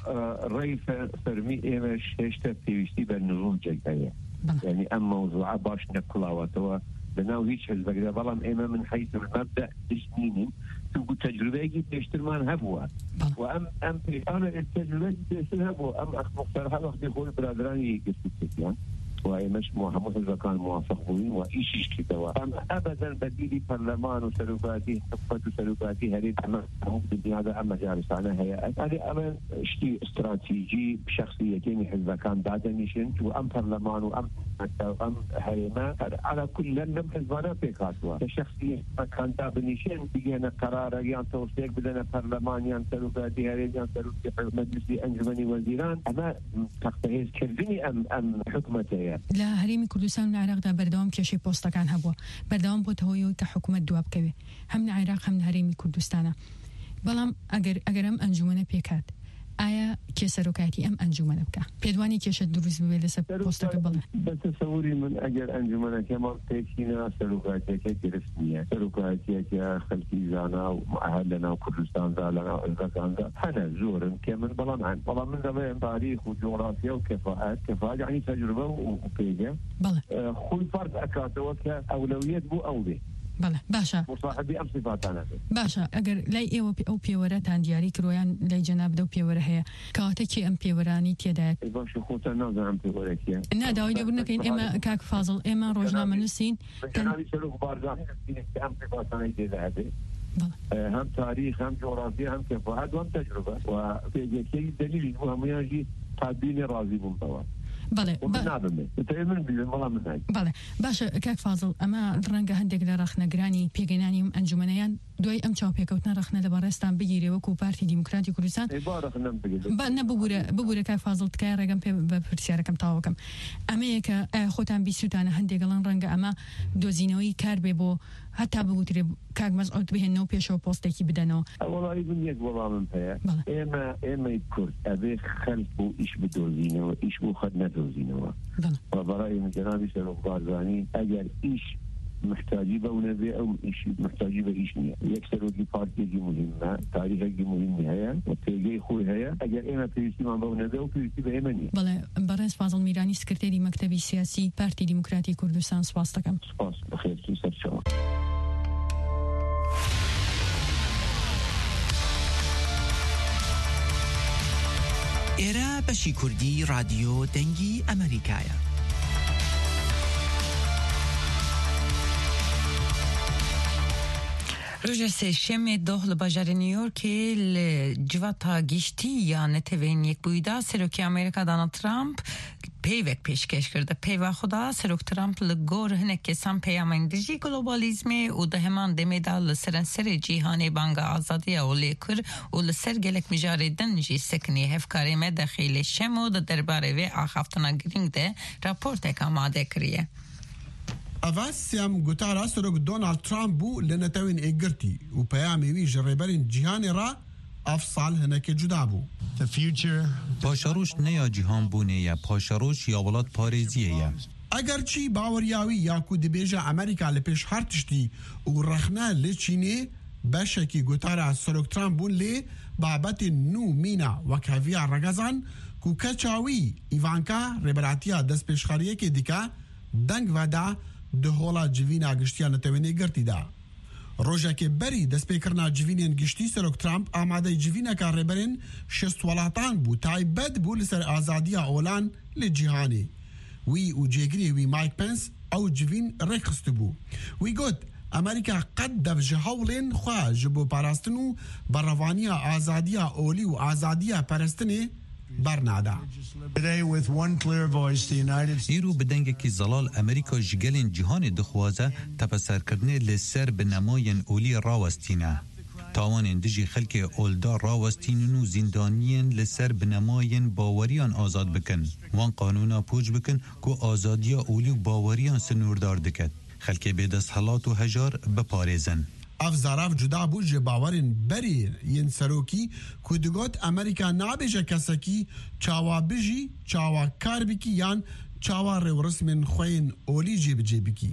[SPEAKER 15] ڕای فەرمی ئێمەش هێشتا پێویستی بە نزوڵ جێگایە یعنی ئەم مەوزوعە باش نەکڵاوەتەوە لەناو هیچ حزبەکدا بەڵام ئێمە من حیث المەبدە دژنینین چونکو تەجروبەیەکی پێشترمان هەبووە و ئەم ئەم پێشانە تەجروبەیەکی پێشتر هەبووە ئەم مختەرها وەختی خۆی برادرانی گرتوکێتیان و ئێمەش هەموو حزبەکان موافق بووین و ئیشیش کردەوە ئەم ئەبەدەن بەدیلی پەرلەمان و سەرۆکاتی حکومەت و سەرۆکاتی هەرێم ئەمە هەموو دنیادا ئەم مەجالسانە هەیە ئەدی ئەمە شتی استراتیژی شخصیەتێنی حزبەکان دادەنیشن و ئەم پەرلەمان و ئەم ئەم هەرێمە على كل لم حزبنا پێکاتوە کە شخصیەتەکان دابنیشن بگێنە قەرارە یان تەوسێک بدەنە پەرلەمان یان سەرۆکاتی هەرێم یان سەرۆکی مەجلیسی ئەنجومەنی وەزیران ئەمە تەختەهێزکردنی ئەم ئەم حکومەتەیە
[SPEAKER 17] لە هەرێمی کوردستان لە عێراقدا بەردەوام کێشەی پۆستەکان هەبووە بەردەوام بۆتەوەی کە حکوومەت دواب بکەوێ هەم لە عێراق هەم لە هەرێمی کوردستانە بەڵام ئەگەر ئەگەر ئەم ئەنجومەنە پێکات ئایا کێ سەرۆکاتی ئەم ئەنجومەنە بکە پێدوانی کێشە دروست ببێت لەسەر پۆستەکە بڵێ
[SPEAKER 15] بەتەسەووری من ئەگەر ئەنجومەنەکەمان پێچینە سەرۆکاتیەکە گرفت نییە سەرۆکاتیەکە خەڵکی زانا و معهد لەناو کوردستاندا لەناو عێراقدا هەنە زۆرن کە من بەڵام هەن بەڵام من دەڵێم تاریخ و جۆغرافیا و کەفاءەت کەفاءەت یعنی تەجروبە و پێگە خۆی فەرق ئەکاتەوە کە ئەولەویەت بوو ئەو بێ
[SPEAKER 17] بەڵێ باشە
[SPEAKER 15] مصاحبی ئەم صفاتانە
[SPEAKER 17] باشە ئەگەر لای ئێوە ئەو پێوەرەتان دیاری کڕۆیان لای جەنابدە و پێوەرە هەیە کەواتە کێ ئەم پێوەرانی تێدایەت
[SPEAKER 15] باشە خۆتان نازانم پێوەرەکیە
[SPEAKER 17] ناداوای لێبور نەکەین ئێمە کاک فازڵ ئێمە ڕۆژنامە نووسین
[SPEAKER 15] جەنابی سەرۆک بارزان ئەم صفاتانەی تێدایەت هم تاریخ هم جغرافیا هم کفاءت و هم تجربه و پیگەکەی دلیلی بوو هەموویانژی تابینی ڕازی بووم بەوە
[SPEAKER 17] بەڵێ بەڵێ باشە کاک فازڵ ئەمە ڕەنگە هەندێک لە ڕەخنەگرانی پێگەێنانی ئەنجومەنەیان دوای ئەم چاوپێکەوتنە ڕەخنە لە بەڕێستان بگیرێ وەکو پارتی دیموکراتی کوردستان نە ببوورە ببوورە کاک فازڵ تکای ڕێگەم پێ بە پرسیارەکەم تاوەکەم ئەمەیە کە خۆتان بیستوتانە هەندێک گەڵان ڕەنگە ئەمە دۆزینەوەی کار بێ بۆ هەتا بگوترێ کاک مەسعود بهێنەوە پێشەوە پۆستێکی بدەنەوە
[SPEAKER 15] وەڵی من یەک وەڵامم هەیە ئێمە ئێمەی کورد ئەبێ خەلک بۆ ئیش بدۆزینەوە ئیش بۆ خەت نەدۆزینەوە و بەڕای من جەنابی سەرۆک بارزانی ئەگەر ئیش محتاجی بە ئەو نەبێ ئەو ئیش محتاجی بە ئیش نییە یەک سەرۆکی پارتێکی مهمە تاریخێکی مهمی هەیە و پێگەی خۆی هەیە ئەگەر ئێمە پێویستیمان بە ئەو نەبێ و پێویستی بە ئێمە نییە
[SPEAKER 17] بەڵێ بەڕێز فازڵ میرانی سکرتێری مەکتەبی سیاسی پارتی دیموکراتی کوردستان سپاس دەکەم
[SPEAKER 15] سپاس بەخێرتون سەرچاوە
[SPEAKER 18] ئێرە بەشی کوردی رادیۆ دەنگی ئەمریکایە.
[SPEAKER 1] روژه سێشەمێ دۆخ لە باژارە نیویۆرکێ لە جواتە گشتی یان نەتەوەین یەک بوویدا سەرۆکی ئەمریکا دۆناڵد ترامپ پێیوێک پێشکەش کردە پێیوا خۆدا سەرۆک ترامپ لە گۆر هەنێک کێسان پەیامەندژی گلۆبالیزمێ و دە هەمان دەمێدا لە سەرەنسەرێ جیهانێ بانگە ئازادیە و لێ کرد و لەسەر gelek mijarêdin jî sekinî hevkarê me dexîlê şem û di derbarê vê axaftina girîng de raportek amade kiriye.
[SPEAKER 8] ئەڤاسیام گوتارا سەرۆک دۆناڵد ترامپ بوو لە نەتەوەین ئێگرتی و پەیامێوی ji rêberên cîhanê ra ev sal hinekê cuda bû.
[SPEAKER 7] پاشەڕۆژ نەیا جیهان بوونێ یا پاشەڕۆژ یا وڵات پارێزیە یە.
[SPEAKER 8] ئەگەر چی باوەریاوی یاکو دەبێژە ئەمریکا لە پێش هەر تشتی و ڕەخنە لێ چینێ بەشێکی گوتارا سەرۆک ترامپ بوون لێ بابەتی نو مینە وەک هەڤیا ڕەگەزان و کەچاوی ئیڤانکا ڕێبەراتیە دەست پێشخەریەکێ دیکە دەنگ veda di hola civîna giştiya netewênê girtî da. Rojekê berî destpêkirina civînên giştî Serok Trump amadeyî civîneka rêberên şest welatan bû taybet bû li ser azadiya olan li cîhanê. Wî û cêgirê wî Mike Pence ew civîn rêxistibû. Wî got Amerika qet dev ji hewlên xwe ji bo parastin û berevaniya azadiya olî û azadiya perestinê bernada.
[SPEAKER 7] îro bi dengekî zelal Amerîka ji gelên cîhanê dixwaze tepesserkirinê li ser bi nemayên olî rawestîne. تاوان دجی خلک اولدا راوستین و زندانیین لسر بنماین باوریان آزاد بکن وان قانونا پوج بکن که آزادیا اولی و باوریان سنوردار دکد خلک بیدست حالات و هجار بپارزن
[SPEAKER 8] اف زراف جدا بو جه باورن بری ین سروکی که دگوت امریکا نابجه کسکی چاوا بجی چاوا کار بکی یان چاوا رورس من خوین اولی جیب جیبکی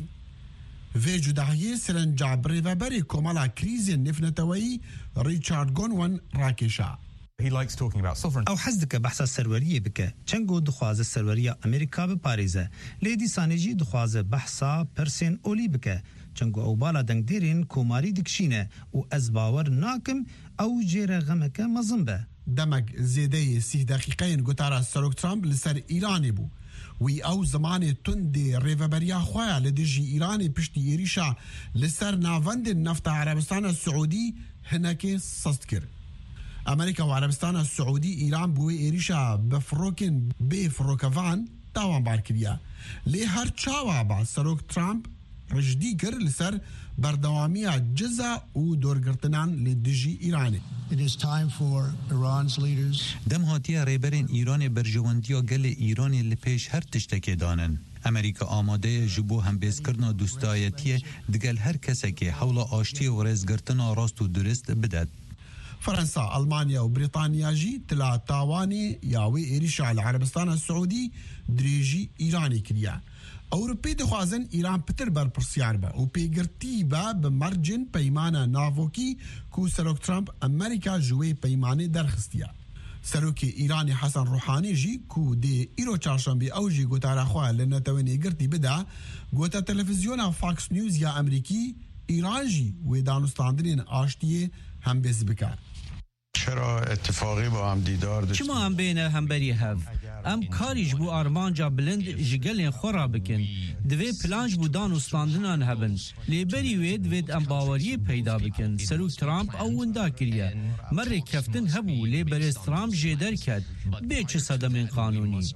[SPEAKER 8] و جداهی سرنجاب ریوبری کمالا کریز نفنتوی ریچارد گونوان راکشا
[SPEAKER 19] He likes talking about sovereignty.
[SPEAKER 20] او حزدك بحث السرورية بك چنگو دخواز السرورية أمريكا بباريزة ليدي سانجي دخواز بحثا برسين أولي بك چنگو او بالا دنگ ديرين كوماري دكشينة و أزباور ناكم أو جير غمك مزنبه
[SPEAKER 8] دمك زيده سيه دقيقين قطارة سروك ترامب لسر إيراني بو وی او زمان تندی ریوبریا خواه لدیجی ایرانی پشتی ایریشا لسر ناوند نفت عربستان السعودی هنکی صد کر امریکا و عربستان السعودی ایران بوی ایریشا بفروکن بی فروکوان تاوان بار کریا لی هر چاوا با سروک ترامپ رجدی کر لسر بردوامی جزا و دورگرتنان لدیجی ایرانی
[SPEAKER 21] It is time for Iran's leaders.
[SPEAKER 7] دم هاتیه ریبرین ایران برجواندیا گل ایران لپیش هر تشتکی دانن. امریکا آماده جبو هم بیزکرنا دوستایتیه دگل هر کسی که حول آشتی و رزگرتنا راست و درست بدد.
[SPEAKER 8] فرنسا، ألمانيا وبريطانيا جي تلا تاواني ياوي إيريشا العربستان السعودي دريجي إيراني كريا أوروبي دخوازن إيران بتر بر برسيار با و بيگرتي با بمرجن بيمانا نافوكي كو سروك ترامب أمريكا جوي بيماني درخستيا سروكي إيراني حسن روحاني جي كو دي إيرو چارشنبي أو جي گوتارا خواه لنتويني گرتي بدا گوتا تلفزيونا فاكس نيوز يا أمريكي إيران جي ويدانستاندرين آشتيه هم بز بکار
[SPEAKER 22] چرا اتفاقی با هم دیدار داشتیم
[SPEAKER 9] چما هم بین هم بری هف ام کاریج بو آرمانجا بلند جگلین خورا بکن دوی پلانج بو دانستاندنان هبن لیبری وید وید ام باوری پیدا بکن سروک ترامپ او وندا کریه مر کفتن هبو لیبری ترامپ جیدر کد بیچ صدمین قانونی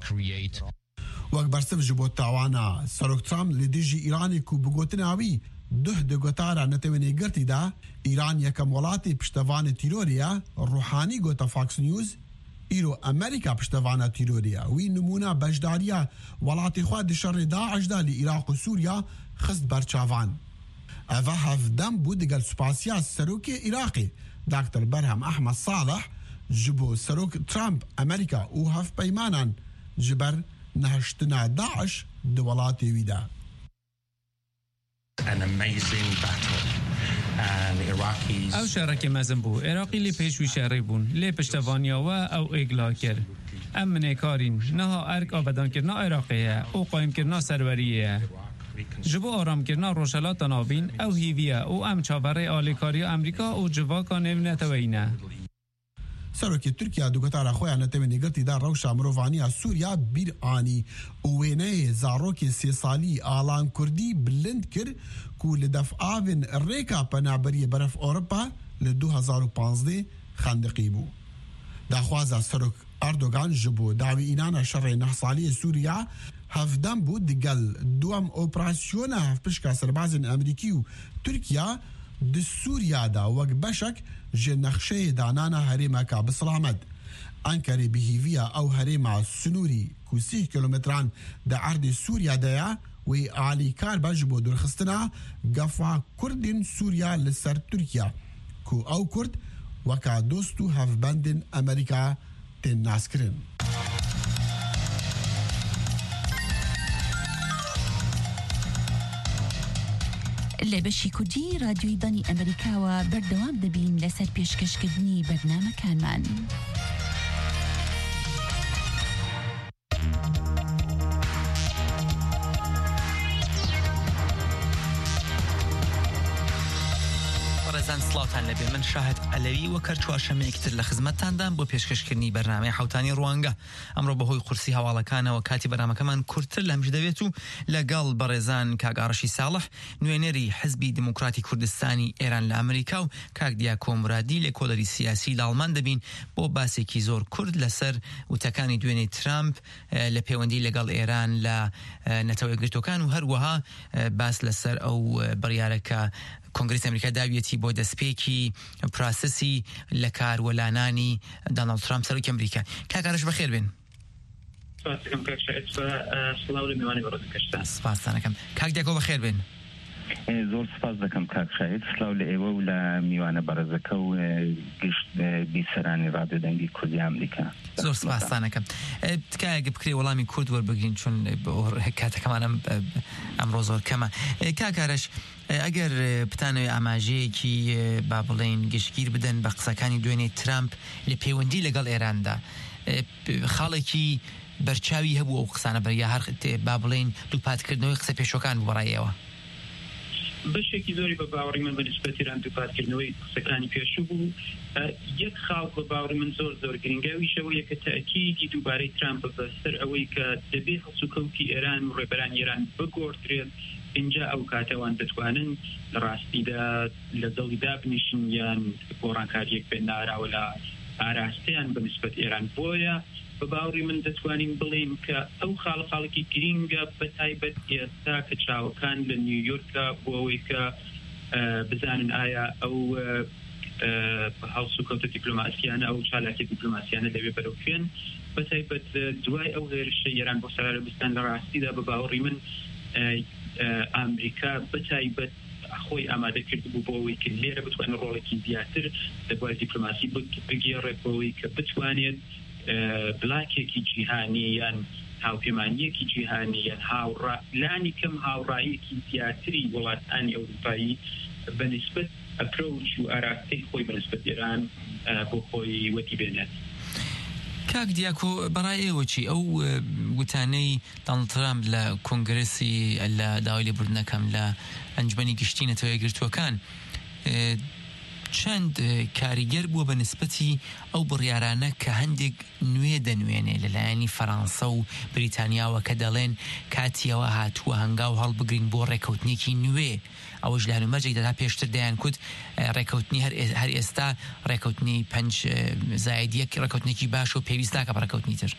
[SPEAKER 8] وقت برسف جبو تاوانا سروک ترامپ لدیجی ایرانی کو بگوتن آوی ده دگوتارا نتوینی گرتی دا ایران یکم ولاتی پشتوان تیروریا روحانی گوتا فاکس نیوز ایرو امریکا پشتوان تیروریا وی نمونا بجداریا ولاتی خواه شر داعش دا لی عراق و سوریا خست برچاوان اوه هفدم بود دگل سپاسیا سروک عراقی دکتر برهم احمد صالح جبو سروک ترامپ امریکا و هف پیمانان جبر نهشتنا داعش دو ولاتی ویدا
[SPEAKER 23] an amazing battle and Iraqis
[SPEAKER 10] او شارك مازن بو عراقي لي پیش وشاري بون لي پشتوانيا و او اگلا کر امن کارین نه ارک آبادان کرنا عراقیه او قایم کرنا سروریه جبو آرام کرنا روشلات نابین او هیویه او ام چاوره آلیکاری امریکا او جواکا نوینه توینه
[SPEAKER 8] سروکی ترکیه دوگتارا خویا نتوینی گرتی دار روشا مروفانی سوریا بیر آنی اوینه زاروکی سی سالی آلان کردی بلند کر کو لدف آوین ریکا پنابری برف اوروپا لدو هزار و پانزده خندقی بو داخوازا سروک اردوغان جبو داوی اینانا شر نه سالی سوریا هفدم بود دگل دوام اپراسیون هف پشکا سربازن امریکی و ترکیه د سوریا دا وق بشك جه نقشه دانانا هريما كاب سلامت انكري بهيفيا او هريما سنوري كوسيه كيلومتران دا عرض سوريا دايا وي علي كار بجبو دور خستنا قفا كردين سوريا لسر تركيا كو او كرد وكا دوستو هف بندن امريكا تن ناسكرين
[SPEAKER 24] لبشی کردی رادیوی دانی امریکا و بردوام دبین لسر پیشکشکردنی برنامه کانمان.
[SPEAKER 25] ڕێزان سڵاوتان لەبێ من شاهد ئەلەوی وەکەر چوارشەمەیەکتر لە خزمەتتاندام بۆ پێشکەشکردنی بەرنامەی حوتانی ڕوانگە ئەمڕۆ بەهۆی قورسی هەواڵەکانەوە کاتی بەرنامەکەمان کورتتر لەمش دەوێت و لەگەڵ بەڕێزان کاگاڕەشی ساڵح نوێنەری حزبی دموکراتی کوردستانی ئێران لە ئەمریکا و کاک دیا کۆمرادی لە کۆلەری سیاسی لاڵمان دەبین بۆ باسێکی زۆر کورد لەسەر وتەکانی دوێنێ ترامپ لە پەیوەندی لەگەڵ ئێران لە نەتەوە یەکگرتوەکان و هەروەها باس لەسەر ئەو بڕیارەکە کۆنگرێسی ئەمریکا داویەتی بۆ دەستپێکی پراسەسی لە کاروەلانانی دۆناڵد ترامپ سەرۆکی ئەمریکا. کاکارش بەخێر بێن. سپاسانەکەم. کاک دیاکۆ بەخێر بێن.
[SPEAKER 2] زۆر سپاس دەکەم کاک شاهید، سلااو لە ئێوە و لە میوانە بەڕێزەکە و گشت بیسەرانی ڕادیۆ دەنگی کوردی ئەمریکا.
[SPEAKER 25] زۆر سپاسانەکەم. تکایەگە بکرێ وەڵامی کورد وەربگرین چون کاتەکەمانم ئەمڕۆ زۆر کەمە. کاکارش ئەگەر بتانەوەی ئاماژەیەکی با بڵێن گشتگیر بدەن بە قسەکانی دوێنێ ترامپ لە پەیوەندی لەگەڵ ئێراندا، خاڵێکی بەرچاوی هەبوو ئەو قسانە بەر یا هەر با بڵێن دووپاتکردنەوەی قسە پێشۆکان بڕایەوە؟
[SPEAKER 4] بەشێکی زۆری بە باوەڕی من بە نسبەتی ئێران دووپاتکردنەوەی قسەکانی پێشوو بوو. یەک خاڵ بە باوەڕی من زۆر زۆر گرنگاویشەوە کە تەئکیدی دووبارەی ترامپ بەسەر ئەوەی کە دەبێت هەڵسوکەوتی ئێران و ڕێبەرانی ئێران بگۆڕدرێت، اینجا ئەو کاتەوان دەتوانن لە ڕاستیدا لە دڵی دابنیشن یان گۆڕانکاریەک بێت ناراوە لە ئاراستەیان بە نسبەت ئێران. بۆیە بە باوەڕی من دەتوانین بڵێن کە ئەو خاڵ خاڵێکی گرینگە بە تایبەت ئێستا کە چاوەکان لە نیویۆرکە بۆ ئەوەی کە بزانن ئایا ئەو هەڵسوکەوتە دیپلۆماسیانە ئەو چالاکی دیپلۆماسیانە دەبێت بەرەو کوێن، بە تایبەت دوای ئەو هێرشە ئێران بۆ سەرارەبستان لە ڕاستیدا بە باوەڕی من ئەمریکا بە تایبەت خۆی ئامادە کرد بوو بۆ ئەوەی کە لێرە بتوانێت ڕۆڵێکی زیاتر لەبوار دیپلۆماسی بگێڕێت بۆ ئەوەی کە بتوانێت بلاکێکی جیهانی یان هاوپەیمانیەکی جیهانی یان هاوڕانی کەم هاوڕاییەکی زیاتری وڵاتانی ئەوروپایی بە نسبەت ئەپرۆچ و ئاراستەی خۆی بە نسبەت ئێران بۆ خۆی وەتی بێنێت.
[SPEAKER 25] کاک دیاکۆ بەڕای ئێوە چی ئەو وتانەی دۆناڵد ترامپ لە کۆنگرێسی لە داوای لێبوردنەکەم لە ئەنجومەنی گشتی نەتەوەیە گرتووەکان چەند کاریگەر بووە بە نسبەتی ئەو بڕیارانە کە هەندێک نوێ دەنوێنێ لەلایەنی فەڕەنسا و بریتانیاوە کە دەڵێن کاتیەوە هاتووە هەنگاو هەڵبگرین بۆ ڕێکەوتنێکی نوێ. ئەوەش لە هەنومەرجێکدا تا پێشتر دەیان کوت ڕێکەوتنی هەر ئێستا ڕێکەوتنی پەنج زائید یەک ڕێکەوتنێکی باش و پێویست ناکە بە ڕێکەوتنی تر.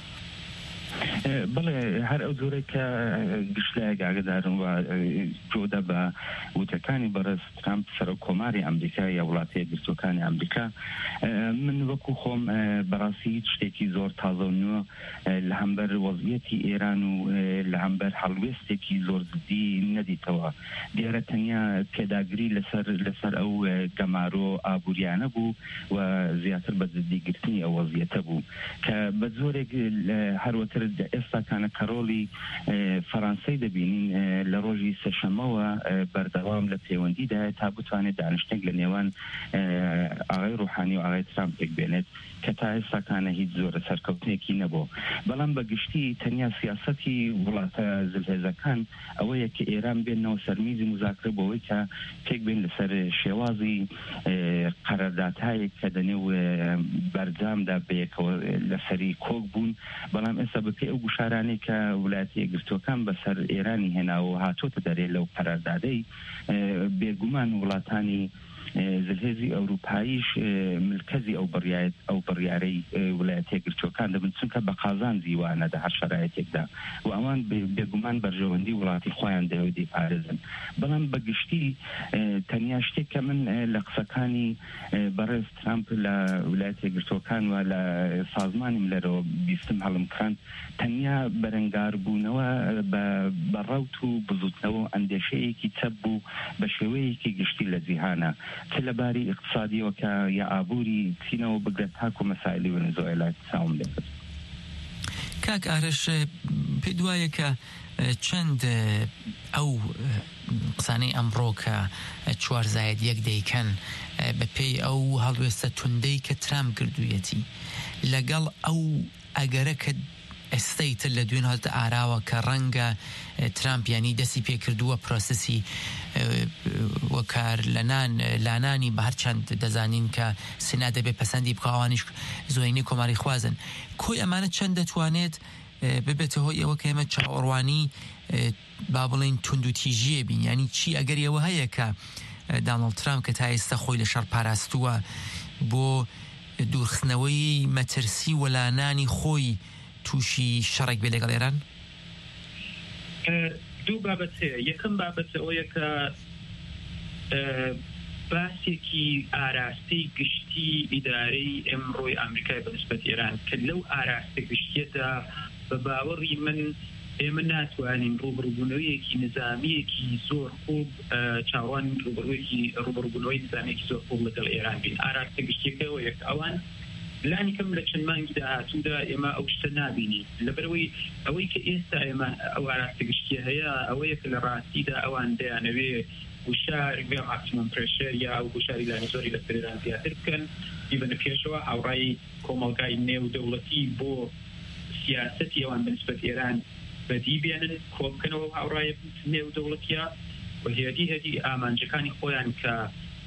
[SPEAKER 2] بەڵێ هەر ئەو زۆرەی کە گشتلایەک ئاگدارن و جۆدە بە وتەکانی بەڕێز ترامپ سەرۆک کۆماری ئەمریکا یا وڵاتە یەکگرتووەکانی ئەمریکا، من وەکو خۆم بەڕاستی هیچ شتێکی زۆر تازە و نوێ لە هەمبەر وەزعیەتی ئێران و لە هەمبەر هەڵوێستێکی زۆر زدی نەدیتەوە. دیارە تەنیا پێداگری لەسەر لەسەر ئەو گەمارۆ ئابوووریانە بوو و زیاتر بە جددیگرتنی ئەو وەزعیەتە بوو کە بە زۆرێک هەروەتر ئێستا کانە کەڕۆڵی فەڕەنسای دەبینین لە ڕۆژی سەشەمەوە بەردەوام لە پەیوەندیدا تا بتوانێت دانیشتێک لە نێوان ئاغای ڕوحانی و ئاغای ترامپێک بێنێت کە تا ئێستا کانە هیچ زۆرە سەرکەوتنێکی نەبوو. بەڵام بەگشتی تەنیا سیاسەتی وڵاتە زلهێزەکان ئەوەیە کە ئێران بێنەوە سەرمیزی مزاکرە بۆەوەی کە تێک بێن لەسەر شێوازی قەراردادهایەک کە دەنێو بەرجامدا بەیەکەوە لەسەری کۆک بوون. بەڵام ئێستا بەپێی ئەو گوشارانەی کە وڵایەتە یەکگرتووەکان بەسەر ئێرانی هێناوە هاتۆتە دەرێ لەو قەراردادەی، بێگومان وڵاتانی زلهێزی ئەوروپاییش ملکەزی ئەو بڕیایەت ئەو بڕیارەی وڵایەتە یەکگرتووەکان دەبن چونکە بە قازان زیوانە هەر شەرایەتێکدا و ئەوان بێگومان بەرژەوەندی وڵاتی خۆیان دەوێت دیپارێزن. بەڵام بەگشتی تەنیا شتێک کە من لە قسەکانی بەڕێز ترامپ لە وڵایەتە یەکگرتووەکان و لە سازمانیم لەرەوە بیستم هەڵم کڕاند تەنیا بەرەنگار بوونەوە بە ڕەوت و بزوتنەوە ئەندێشەیەکی چەپ بوو بە شێوەیەکی گشتی لە جیهانە، چ لەباری اقتصادیەوە کە یا ئابووری چینەوە بگرێت تاکو مەسائلی ڤێنزوێلا چاوم لێت.
[SPEAKER 25] کاک ئارەش پێ دوایە کە چەند ئەو قسانەی ئەمڕۆ کە چوار زائید یەک دەیکەن بە پێی ئەو هەڵوێستە توندەی کە ترامپ کردوویەتی لەگەڵ ئەو ئەگەرە کە ئێستەی تر لە دوێن هەڵتە ئاراوە کە ڕەنگە ترامپ ینی دەستی پێکردووە پرۆسەسی وەکار لەنان لانانی بە هەرچەند دەزانین کە سنا دەبێت پەسەندی بکەوانیش زۆینی کۆماری خوازن. کۆی ئەمانە چەند دەتوانێت ببێتە هۆی ئەوە کە ئێمە چاوەڕوانی با بڵێن تونند و تیژیە بین، ینی چی ئەگەر ئەوە هەیە کە دۆناڵد ترامپ کە تا ئێستا خۆی لە شەڕ پاراستووە بۆ دوورخستنەوەی مەترسی وەلانانی خۆی تووشی شەڕێک بێ لەگەڵ ئێران؟
[SPEAKER 4] دوو بابەت هەیە. یەکەم بابەت ئەوەیە کە باسێکی ئاراستەی گشتی ئیدارەی ئەمڕۆی ئەمریکای بەنسبەت ئێران کە لەو ئاراستە گشتیەدا بە باوەڕی من ئێمە ناتوانین ڕوبڕووبوونەوەیەکی نظامیەکی زۆر خوب چاوان ڕوبڕوویەکی ڕوبڕووبوونەوەی نظامێکی زۆر خوب لەگەڵ ئێران بین. ئاراستە گشتیەکەەوە یەک ئەوان لانی کەم لە چەند مانگی داهاتوودا ئێمە ئەو شتە نابینی لەبەرەوەی ئەوەی کە ئێستا ئێمە ئەو ئاراستە گشتیە هەیە ئەوەیە کە لە ڕاستیدا ئەوان دەیانەوێ وشار بێ ماکسیموم پرێشەر یا ئەو وشاری لانی زۆری لە پێران زیاتر بکەن بیبنە پێشەوە هاوڕای کۆمەڵگای نێودەوڵەتی بۆ سیاسەتی ئەوان بەنسبەت ئێران بەدی بێنن کۆبکەنەوە هاوڕای نێودەوڵەتیە و هێدی هەدی ئامانجەکانی خۆیان کە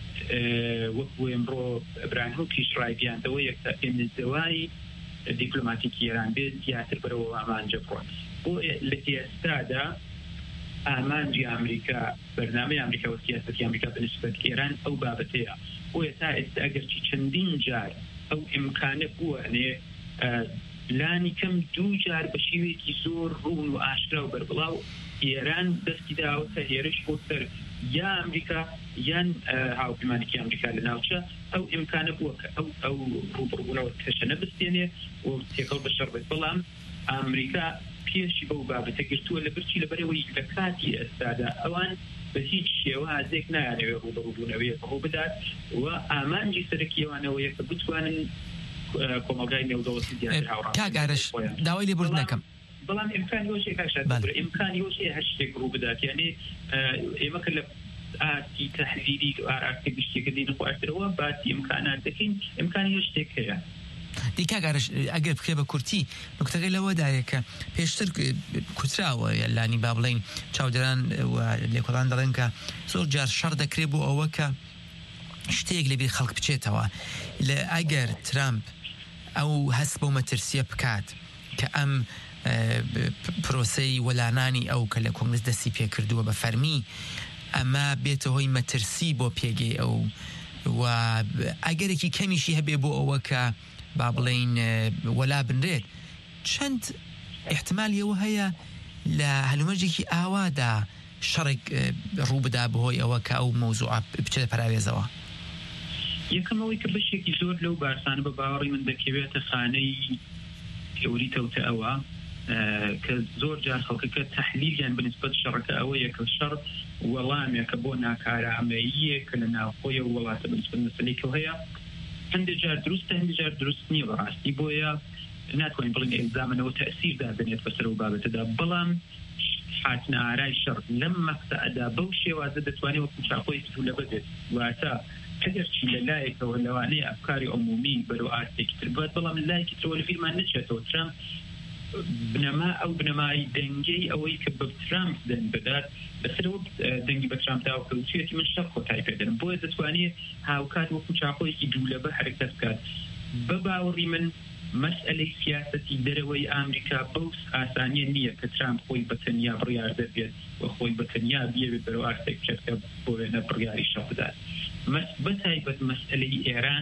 [SPEAKER 4] وەکو ئێمڕۆ ئەبراهیم پیشڕایبیاندەوە یەکتا ئێمەزدەوای دیپلۆماتیکی ئێران بێت زیاتر بەرەوە ئامانجە بڕۆن بۆ لە ئێستادا ئامانجی ئەمریکا بەرنامەی ئەمریکا و سیاسەتی ئەمریکا بەنسبەت ئێران ئەو بابەتەیە بۆ تا ئێستا ئەگەرچی چەندین جار ئەو ئیمکانە بووانێ لانی کەم دوو جار بە شێوەیەکی زۆر ڕوون و ئاشکرا و بەربڵاو ئێران دەستی داوەتە هێرش بۆ سەر یا ئەمریکا یان هاوپەیمانێکی ئەمریکا لە ناوچە ئەو ئیمکانە بووە کە ئەو ئەو ڕوبڕووبوونەوە کەشە نەبستێنێ و تێکەڵ بەشەڕ بێت بەڵام ئەمریکا پێشی بەو بابەتە گرتووە لە برچی لەبەرەوەی لە کاتی ئێستادا ئەوان بە هیچ شێوازێک نایانەوێت ڕوبڕووبوونەوەیەک ڕوو بدات و ئامانجی سەرەکیەوانەوەیە کە بتوانن کۆمەلگای نێودەوڵەتی دیاتر هاوڕا
[SPEAKER 25] کاگارش داوای لێبورد نەکەم
[SPEAKER 4] بەڵام ئیمکانی وەشێک کاشە ئیمکانی وەشێ هەر شتێک ڕوو بدات یعنی ئێمە کە لە ئاتی تەحلیلی ئاراستە گشتێکە دێنە خوارترەوە باسی ئیمکانات دەکەین ئیمکانی هەر شتێک هەیە
[SPEAKER 25] دیکاگارش ئەگەر بکرێ بە کورتی نکتەکەی لەوەدایە کە پێشتر کوتراوە لانی با بڵێن چاودێران لێکۆڵان دەڵێن کە زۆر جار شەڕ دەکرێت بۆ ئەوە کە شتێک لەبیر خەڵک بچێتەوە لە ئەگەر ترامپ ئەو هەست بۆ مەترسیە بکات کە ئەم پرۆسەی وەلانانی ئەو کە لە کۆنگرس دەستی پێ کردووە بە فەرمی ئەمە بێتە هۆی مەترسی بۆ پێگەی ئەو و ئەگەرێکی کەمیشی هەبێ بۆ ئەوە کە با بڵێن وەلا بنرێت چەند احتمالیەوە هەیە لە هەلومەرجێکی ئاوادا شەڕێک ڕوو بدا بەهۆی ئەوە کە ئەو مەوزوع بچێتە پەراوێزەوە
[SPEAKER 4] یەکەمەوەی کە بەشێکی زۆر لەو بارسانە بە باوەڕی من دەکەوێتە خانەی تێوری تەوتە ئەوە کە زۆر جار خەڵکەکە تەحلیلیان بنسبەت شەڕەکە ئەوەیە کە شەڕ وەڵامێکە بۆ ناکارامەییە کە لە ناوخۆیە و وڵاتە بنسبەت مەسەلەیەکە هەیە هەندێک جار دروستە هەندێک جار دروست نییە بەڕاستی بۆیە ناتوانین بڵین ئێزامنەوە تەئسیر دادەنێت بەسەر و بابەتەدا بەڵام حاتنە ئارای شەڕ لەم مەقطەعەدا بەو شێوازە دەتوانێت وەکو چاقۆی دوولە ببێت واتە ئەگەرچی لە لایەکەوە لەوانەیە ئەفکاری عمومی بەرەو ئاستێکی تر بێت بەڵام لایەکی ترەوە لە بیرمان نەچێتەوە ترامپ بنەما ئەو بنەمای دەنگەی ئەوەی کە بە ترامپ دەن بدات بەسەرەوە دەنگی بە ترامپ داوە کەوتوێتی من شەڕ کۆتای پێدەن بۆیە دەتوانێت هاوکات وەکو چاقۆیەکی دوولەبە حرەکەت بکات بە باوەڕی من مەسئلەی سیاسەتی دەرەوەی ئامریکا بەو ئاسانیە نییە کە ترامپ خۆی بەتەنیا بڕیار دەبێت و خۆی بەتەنیا بێت بەرەو ئاستێک بچێتکە بۆ وێنە بڕیاری شەڕ بدات بەتایبەت مەسئلەی ئێران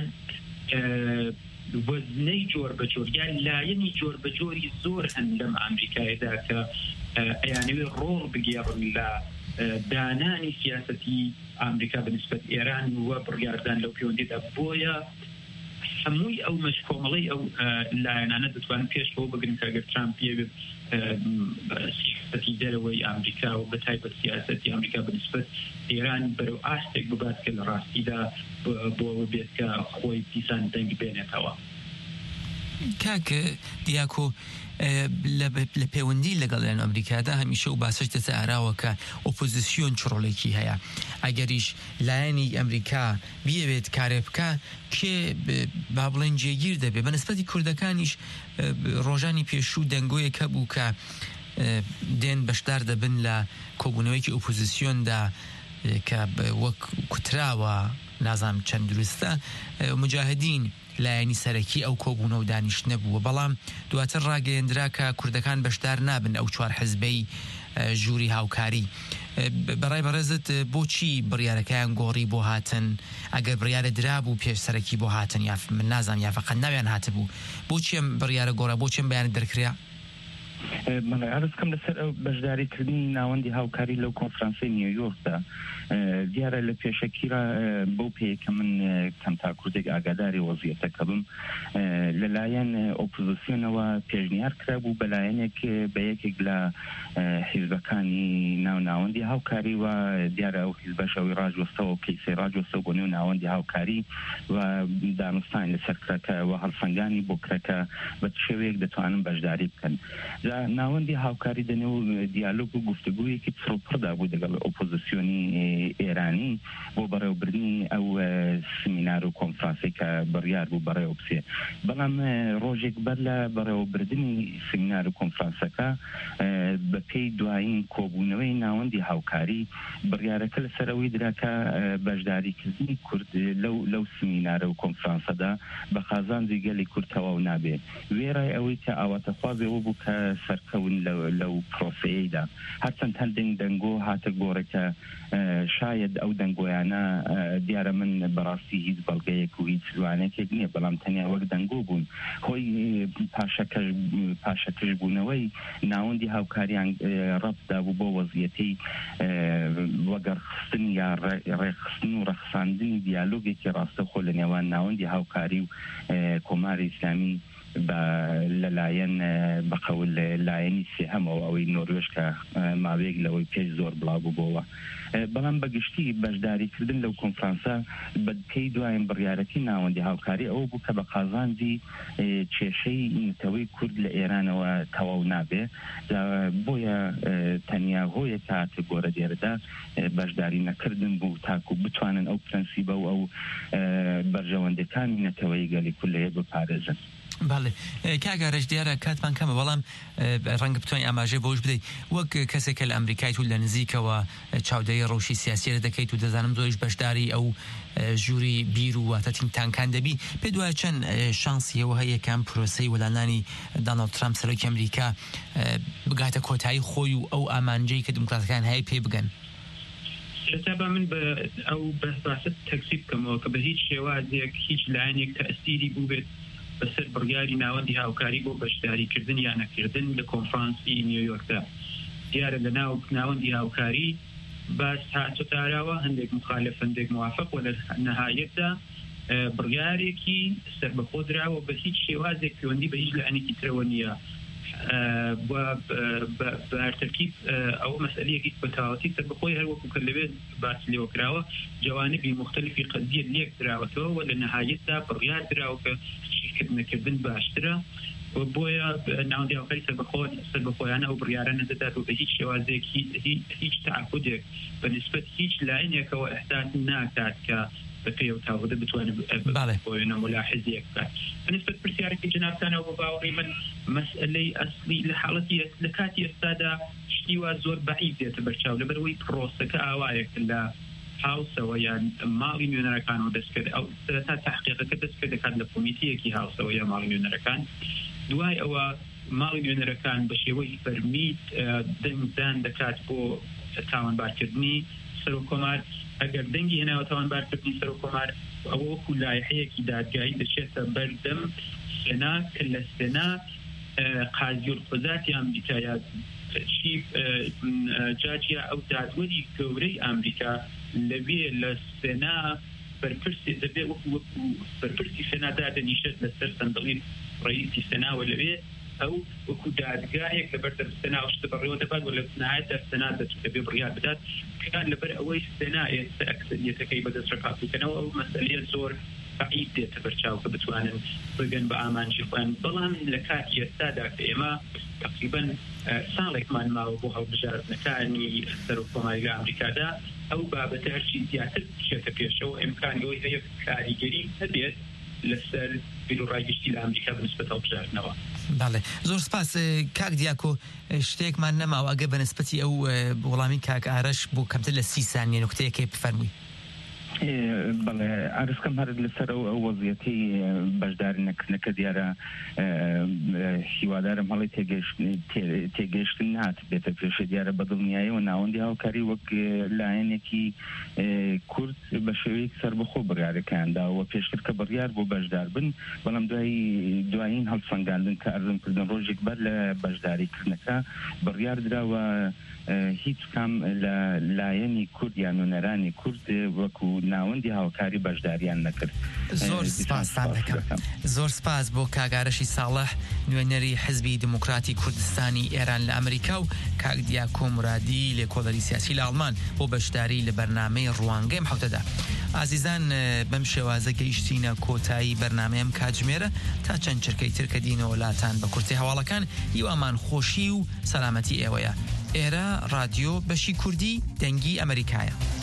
[SPEAKER 4] وەزنەی جۆر بە جۆر یان لایەنی جۆر بە جۆری زۆر هەن لەم ئەمریکایەدا کە ئەیانەوێت ڕۆڵ بگێڕن لە دانانی سیاسەتی ئەمریکا بەنسبەت ئێران وە بڕیاردان لەو پەیوەندیدا بۆیە هەمووی ئەو مەش کۆمەڵی ئەو لایەنانە دەتوانن پێشەوە بگرن کە ئەگەر ترامپ بێت سیاسەتی دەرەوەی ئەمریکا و بەتایبەت سیاسەتی ئەمریکا بەنسبەت ئێران بەرەو ئاستێک ببات کە لە ڕاستیدا بۆەوە بێت کە خۆی دیسان دەنگ بێنێتەوە
[SPEAKER 25] کاکە دیاکۆ لە پەیوەندی لەگەڵیان ئەمریکادا هەمیشە و باسەش دەچە ئاراوە کە ئۆپۆزیسیۆن چ ڕۆڵێکی هەیە ئەگەریش لایەنی ئەمریکا بیەوێت کارێ بکە کێ با بڵێن جێگیر دەبێت بە نسبەتی کوردەکانیش ڕۆژانی پێشوو دەنگۆیەک هەبوو کە دێن بەشدار دەبن لە کۆبوونەوەیکی ئۆپۆزیسیۆندا کە وەک کوتراوە نازانم چەند دروستە مجاهدین لایەنی سەرەکی ئەو کۆبوونە و دانیشت نەبووە بەڵام دواتر ڕاگەیەندرا کە کوردەکان بەشدار نابن ئەو چوار حزبەی ژووری هاوکاری بەڕای بەڕێزت بۆچی بڕیارەکەیان گۆڕی بۆ هاتن ئەگەر بڕیارە درابوو پێش سەرەکی بۆ هاتن یا من نازانم یا فەقەت ناویان هاتبوو بۆچی ئەم بڕیارە گۆڕا بۆچی ئەم بەیانت دەرکرا
[SPEAKER 2] من عرض کەم لەسەر ئەو بەشداریکردنی ناوەندی هاوکاری لەو کۆنفرانسەی نیویۆرکدا دیارە لە پێشەکیرا بۆ پێیکە من کەم تاکوردێک ئاگاداری وەزیەتەکە بم لەلایەن ئۆپۆزیسیۆنەوە پێشنیار کرابوو بەلایەنێک بە یەکێک لە حیزبەکانی ناو ناوەندی هاوکاری و دیارە ئەو حیزبەشەوەی ڕاجوەستەوە و کەیسەی ڕاجوەستەوە بۆ نێو ناوەندی هاوکاری و دانوستان لەسەر کرەکە و هەڵسەنگانی بۆ کرەکە بە شێوەیەک دەتوانن بەشداری بکەن ناوەندی هاوکاری دەنێو دیالۆگ و گفتگوویەکی پڕۆپڕدا بوو لەگەڵ ئۆپۆزیسیۆنی ئێرانی بۆ بەڕێوەبردنی ئەو سمینار و کۆنفرانسێک کە بڕیار بوو بەڕێوە بچێ بەڵام ڕۆژێک بەر لە بەڕێوەبردنی سمینار و کۆنفرانسەکە بە پێی دوایین کۆبوونەوەی ناوەندی هاوکاری بڕیارەکە لەسەر ئەوەی دراکە بەشداریکردنی کورد لەو لەو سمینارە و کۆنفرانسەدا بە خازانجی گەلی کورد تەواو نابێ وێرای ئەوەی کە ئاواتەخوازەوە بوو کە سەرکەون لەو پرۆسەیەدا هەرچەند هەندێک دەنگۆ هاتە گۆڕێکە شاید ئەو دەنگۆیانە دیارە من بەڕاستی هیچ بەڵگەیەک و هیچ لوانێکێک نییە بەڵام تەنیا وەک دەنگۆ بوون هۆی پاشەکەش بوونەوەی ناوەندی هاوکاریان ڕەبدا بوو بۆ وەزیەتەی وەگەڕخستن یا ڕێخستن و ڕەخساندنی دیالۆگێکی ڕاستەخۆ لە نێوان ناوەندی هاوکاری و کۆماری ئیسلامی لەلایەن بەقەول لایەنی سێهەمەوە ئەوەی نۆروێژ کە ماوەیەک لەوەی پێش زۆر بڵاو بووبەوە بەڵام بەگشتی بەشداریکردن لەو کۆنفرانسە بە پێی دوایین بڕیارەتی ناوەندی هاوکاری ئەوە بوو کە بە قازانجی کێشەی نتەوەی کورد لە ئێرانەوە تەواو نابێ بۆیە تەنیا هۆیە کە هاتە گۆرە دێرەدا بەشداری نەکردن بوو تاکو بتوانن ئەو پرەنسیبە و ئەو بەرژەوەندەکانی نەتەوەی گەلی کولەیە بپارێزن
[SPEAKER 25] بەڵێ کاگەرەش دیارە کاتمان کەمە بەڵام ڕەنگە بتوانین ئاماژەی بۆش بدەیت وەک کەسێکە لە ئەمریکایت و لە نزیکەوە چاودێری ڕەوشی سیاسیە دەکەیت و دەزانم زۆریش بەشداری ئەو ژووری بیر و واتەتینتانکان دەبی پێ دوایە چەند شانسیەوە هەیە کەم پرۆسەی وەلانانی داناڵد ترامپ سەرۆکی ئەمریکا بگاتە کۆتایی خۆی و ئەو ئامانجەی کە دموکراتەکان هەیە پێ بگەن
[SPEAKER 4] لەتابە من بە ئەو بەست تەکسیب بکەمەوە کە بە هیچ شێوازێک هیچ لایەنێک تەئسیری بوو بێت بەسەر بڕیاری ناوەندی هاوکاری بۆ بەشداریکردن یان نەکردن لە کۆنفرانسی نیویۆرکدا دیارە لە ناو ناوەندی هاوکاری باس هاتۆتاراوە هەندێک مخالف هەندێک موافق و لە نەهایەتدا بڕیارێکی سەربەخۆ دراوە بە هیچ شێوازێک پەیوەندی بە هیچ لایەنێکی ترەوە نییە بەتەرکیب ئەو مەسئلەیەکی بەتەواوەتی سەربەخۆی هەروەکو کە لەوێ باسی لێوە کراوە جوانبی مختلفی قەزیە لێک دراوەتەوە و لە نەهایەتدا بڕیار دراوە کە نەکردن باشترە و بۆیە ناوەندی هاوکاری سەربەخۆیانە ئەو بڕیارە نەدەدات و بە هیچ شێوازێکی هیچ تعهودێک بەنسبەت هیچ لایەنێکەوە ئەحساس ناکات کە بەپێ و تاوەدە بتوانێت بۆیە ملاحظەیەک بکات بەنسبەت پرسیارێکی جەنابتانەوە بۆ باوەڕی من مەسئلەی ئەسلی لە حاڵەتی لە کاتی ئێستادا شتی وا زۆر بەعید دێتە بەرچاو لەبەرەوەی پرۆسەکە ئاوایەک لە هاوسەوە یان ماڵی نوێنەرەکانەوە دەستکرد ئەو سەرەتا تحقیقەکە دەستکرد دەکات لە کۆمیتەیەکی هاوسەوە یا ماڵی نوێنەرەکان دوای ئەوە ماڵی نوێنەرەکان بە شێوەی فەرمیت دەنگدان دەکات بۆ تاوانبارکردنی سەرۆکۆمار ئەگەر دەنگی هێناوە تاوانبارکردنی سەرۆکۆمار ئەوە وەکو لایحەیەکی دادگایی دەچێتە بەردەم سێنا کە لە سێنا قازی القوزاتی ئەمریکا یا چیف جاجیا ئەو دادوەری گەورەی ئەمریکا لەبێ لە سێنا بەرپرسی دەبێ وەکو وەکو بەرپرسی سێنادا دەنیشێت لەسەر سەندەڵی ڕئیسی سێناوە لەوێ ئەو وەکو دادگایەک لەبەر سێنا شتە بەڕێوە دەبات و لە نهایەتدا سێنا دەبێ بڕیار بدات کان لەبەر ئەوەی سێنا ئێستا ئەکسەریەتەکەی بەدەست ڕکاتوکەنەوە ئەو مەسئلەیە زۆر بەعید دێتە بەرچاو کە بتوانن بگەن بە ئامانجی خۆیان بەڵام لە کاتی ئێستادا کە ئێمە تقریبا ساڵێکمان ماوە بۆ هەڵبژاردنەکانی سەرۆکۆماری لە ئەمریکادا ئەو بابەتە هەرچی زیاتر بچێتە پێشەوە ئیمکانەوەی هەیە کاریگەری هەبێت لەسەر بیر و ڕایگەشتی لە ئەمریکا بنسبەت هەڵبژاردنەوە.
[SPEAKER 25] بەڵێ زۆر سپاس کاک دیاکۆ شتێکمان نەماوە ئەگە بە نسبەتی ئەو وەڵامی کاک ئارەش بۆ کەمتر لە سی سانیە نوکتەیەکێ بفەرمووی.
[SPEAKER 2] بەڵێ ئارسکەم هەر لەسەر ئەو ئەو وەزیەتی بەشداری نەکردنەکە دیارە هیوادارم هەڵی تێگەیشتن نات بێتە پێشە دیارە بەدڵنیاییەوە ناوەندی هاوکاری وەک لایەنێکی کورد بە شێوەیەک سەربەخۆ بڕیارەکاندا و پێشتر کە بڕیار بۆ بەشدار بن بەڵام دوایی دوایین هەڵسەنگاندن کە ئەرزم کردن ڕۆژێک بەر لە بەشداریکردنەکە بڕیار دراوە هیچ کام لە لایەنی کورد یان نوێنەرانی کورد وەکو ناوەندی هاوکاری بەشداریان نەکرد.
[SPEAKER 25] زۆر سپاسان دەکەم. زۆر سپاس بۆ کاگارەشی ساڵح نوێنەری حزبی دموکراتی کوردستانی ئێران لە ئەمریکا و کاک دیاکۆ مرادی لێکۆڵەری سیاسی لە ئەڵمان بۆ بەشداری لە بەرنامەی ڕوانگەی ئەم حەوتەدا. ئازیزان بەم شێوازە گەیشتینە کۆتایی بەرنامەیەم کاتژمێرە تا چەند چرکەی ترکە دینەوە لاتان بە کورتی هەواڵەکان هیوامان خۆشی و سەلامەتی ئێوەیە. ئێرە رادیۆ بەشی کوردی دەنگی ئەمریکایە.